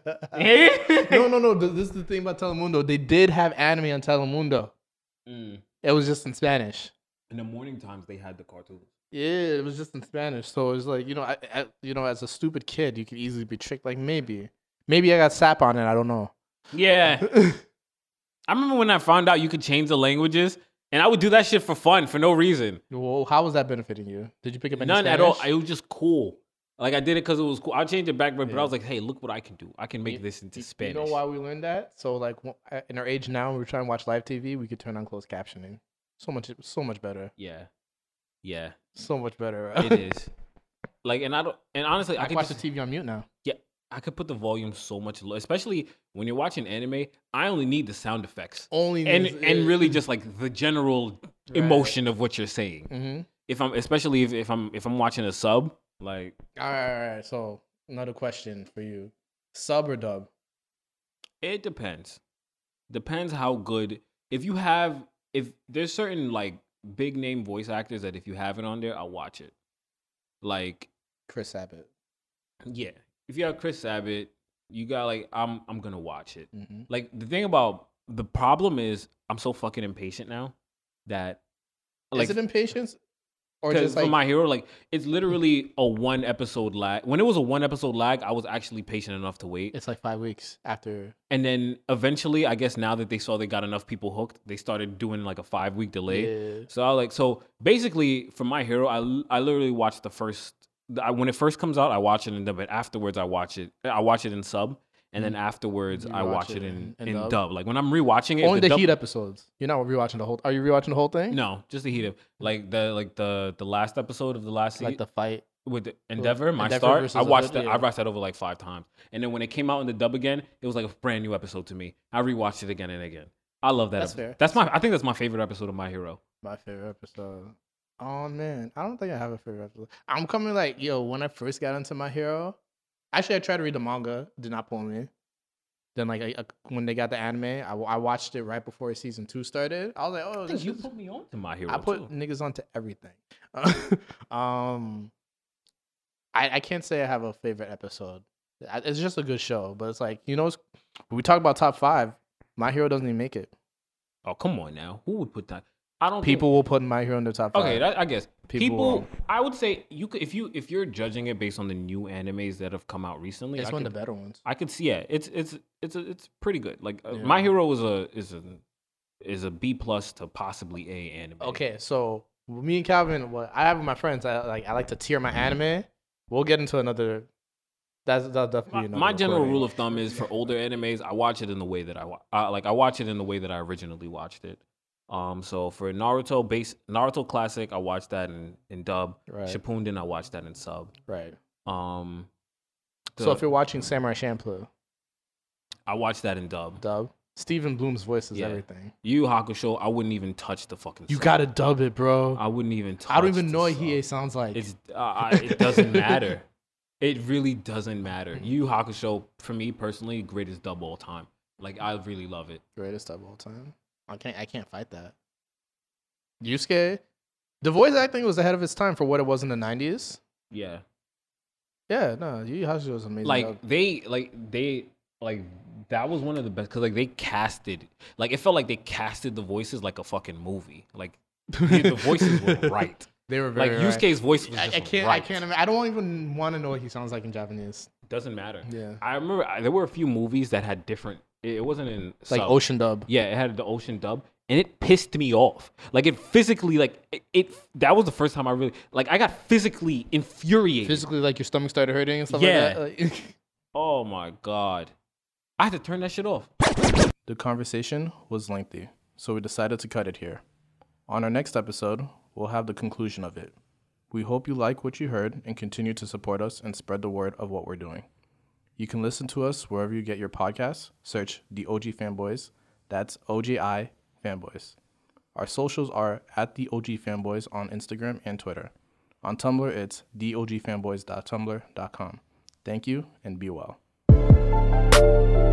no, no, no. th- This is the thing about Telemundo. They did have anime on Telemundo. Mm. It was just in Spanish. In the morning times they had the cartoons. Yeah, it was just in Spanish. So it was like, you know, I, I, you know, as a stupid kid, you could easily be tricked. Like maybe, maybe I got sap on it. I don't know. Yeah. I remember when I found out you could change the languages, and I would do that shit for fun, for no reason. Well, how was that benefiting you? Did you pick up any None at all. Spanish? It was just cool. Like I did it because it was cool. I changed it back, but, but Yeah. I was like, hey, look what I can do. I can make You- this into You- Spanish. You know why we learned that? So like w- at- in our age now, when we're trying to watch live T V, we could turn on closed captioning. So much, so much better. Yeah. Yeah. So much better. It is. Like, and I don't, and honestly, I, I can can watch just, the T V on mute now. yeah, I could put the volume so much low, especially when you're watching anime. I only need the sound effects, Only and needs- and really just like the general Right. emotion of what you're saying. Mm-hmm. If I'm, especially if, if I'm if I'm watching a sub, like All right, all right. So another question for you: sub or dub? it depends. Depends how good. If you have, if there's certain like big name voice actors that if you have it on there, I'll watch it. Like, Chris Sabat. yeah, if you have Chris Sabat, you got like I'm I'm gonna watch it. Mm-hmm. Like the thing about the problem is I'm so fucking impatient now that like Is it impatience or Because just for like My Hero, like it's literally a one episode lag. When it was a one episode lag, I was actually patient enough to wait. it's like five weeks after? And then eventually, I guess now that they saw they got enough people hooked, they started doing like a five week delay. Yeah. So I like so basically for My Hero, I I literally watched the first I, when it first comes out, I watch it in dub, but afterwards I watch it I watch it in sub. And then afterwards, You I watch watch it it in, in in dub? dub. Like when I'm rewatching it, Only the the dub- Heat episodes. You're not rewatching the whole. Are you rewatching the whole thing? No, just the heat of like the like the the last episode of the last Like season. the fight. With the Endeavor, my Endeavor start, versus I watched Endeavor, that. I yeah. watched that over like five times, and then when it came out in the dub again, it was like a brand new episode to me. I rewatched it again and again. I love that. That's episode. fair. That's my. I think that's my favorite episode of My Hero. My favorite episode. Oh man, I don't think I have a favorite episode. I'm coming like yo. When I first got into My Hero, actually I tried to read the manga. Did not pull me. Then like I, I- when they got the anime, I, I watched it right before season two started. I was like, oh, I think this you is- put me on to My Hero. I put too. niggas onto everything. um, I I can't say I have a favorite episode. I- It's just a good show, but it's like you know, it's, when we talk about top five, My Hero doesn't even make it. Oh come on now, who would put that? I don't. People will put My Hero in the top Think, five. okay, that, I guess People people. won't. I would say you could if you if you're judging it based on the new animes that have come out recently. it's I one could, of the better ones. I could see it. It's it's it's a, it's pretty good. Like uh, Yeah. My Hero is a is a is a B plus to possibly A anime. Okay, so me and Calvin, what I have with my friends, I like I like to tier my anime. We'll get into another. That's that'll definitely My, be another my general recording. rule of thumb is for older animes, I watch it in the way that I wa- uh, like. I watch it in the way that I originally watched it. Um, so for Naruto base Naruto classic, I watched that in, in dub. Right. Shippuden, I watched that in sub. Right. Um, So the- if you're watching Samurai Champloo, I watched that in dub. dub, Stephen Bloom's voice is Yeah. everything. Yu Yu Hakusho, I wouldn't even touch the fucking. You sub. gotta dub it, bro. I wouldn't even. touch I don't even the know what sub. Hiei sounds like. It's uh, I, it doesn't matter. It really doesn't matter. Yu Yu Hakusho, for me personally, greatest dub all time. Like I really love it. Greatest dub of all time. I can't. I can't fight that. Yusuke, the voice acting was ahead of its time for what it was in the nineties. Yeah. Yeah, no, Yu Yu Hakusho was amazing. Like dub. they like they like that was one of the best because like they casted like it felt like they casted the voices like a fucking movie. Like the voices were right. they were Like very right. Yusuke's voice was I, just I can't. right. I can't. Imagine, I don't even want to know what he sounds like in Japanese. Doesn't matter. Yeah, I remember I, there were a few movies that had different. It, it wasn't in like sub. Ocean dub. Yeah, it had the ocean dub, and it pissed me off. Like it physically, like it. it that was the first time I really like. I got physically infuriated. Physically, like your stomach started hurting and stuff Yeah. like that. Like, Oh my god, I had to turn that shit off. the conversation was lengthy, so we decided to cut it here. On our next episode, we'll have the conclusion of it. We hope you like what you heard and continue to support us and spread the word of what we're doing. You can listen to us wherever you get your podcasts. Search the O G Fanboys. That's O G I Fanboys. Our socials are at the O G Fanboys on Instagram and Twitter. On Tumblr, it's the o g fanboys dot tumblr dot com. Thank you and be well.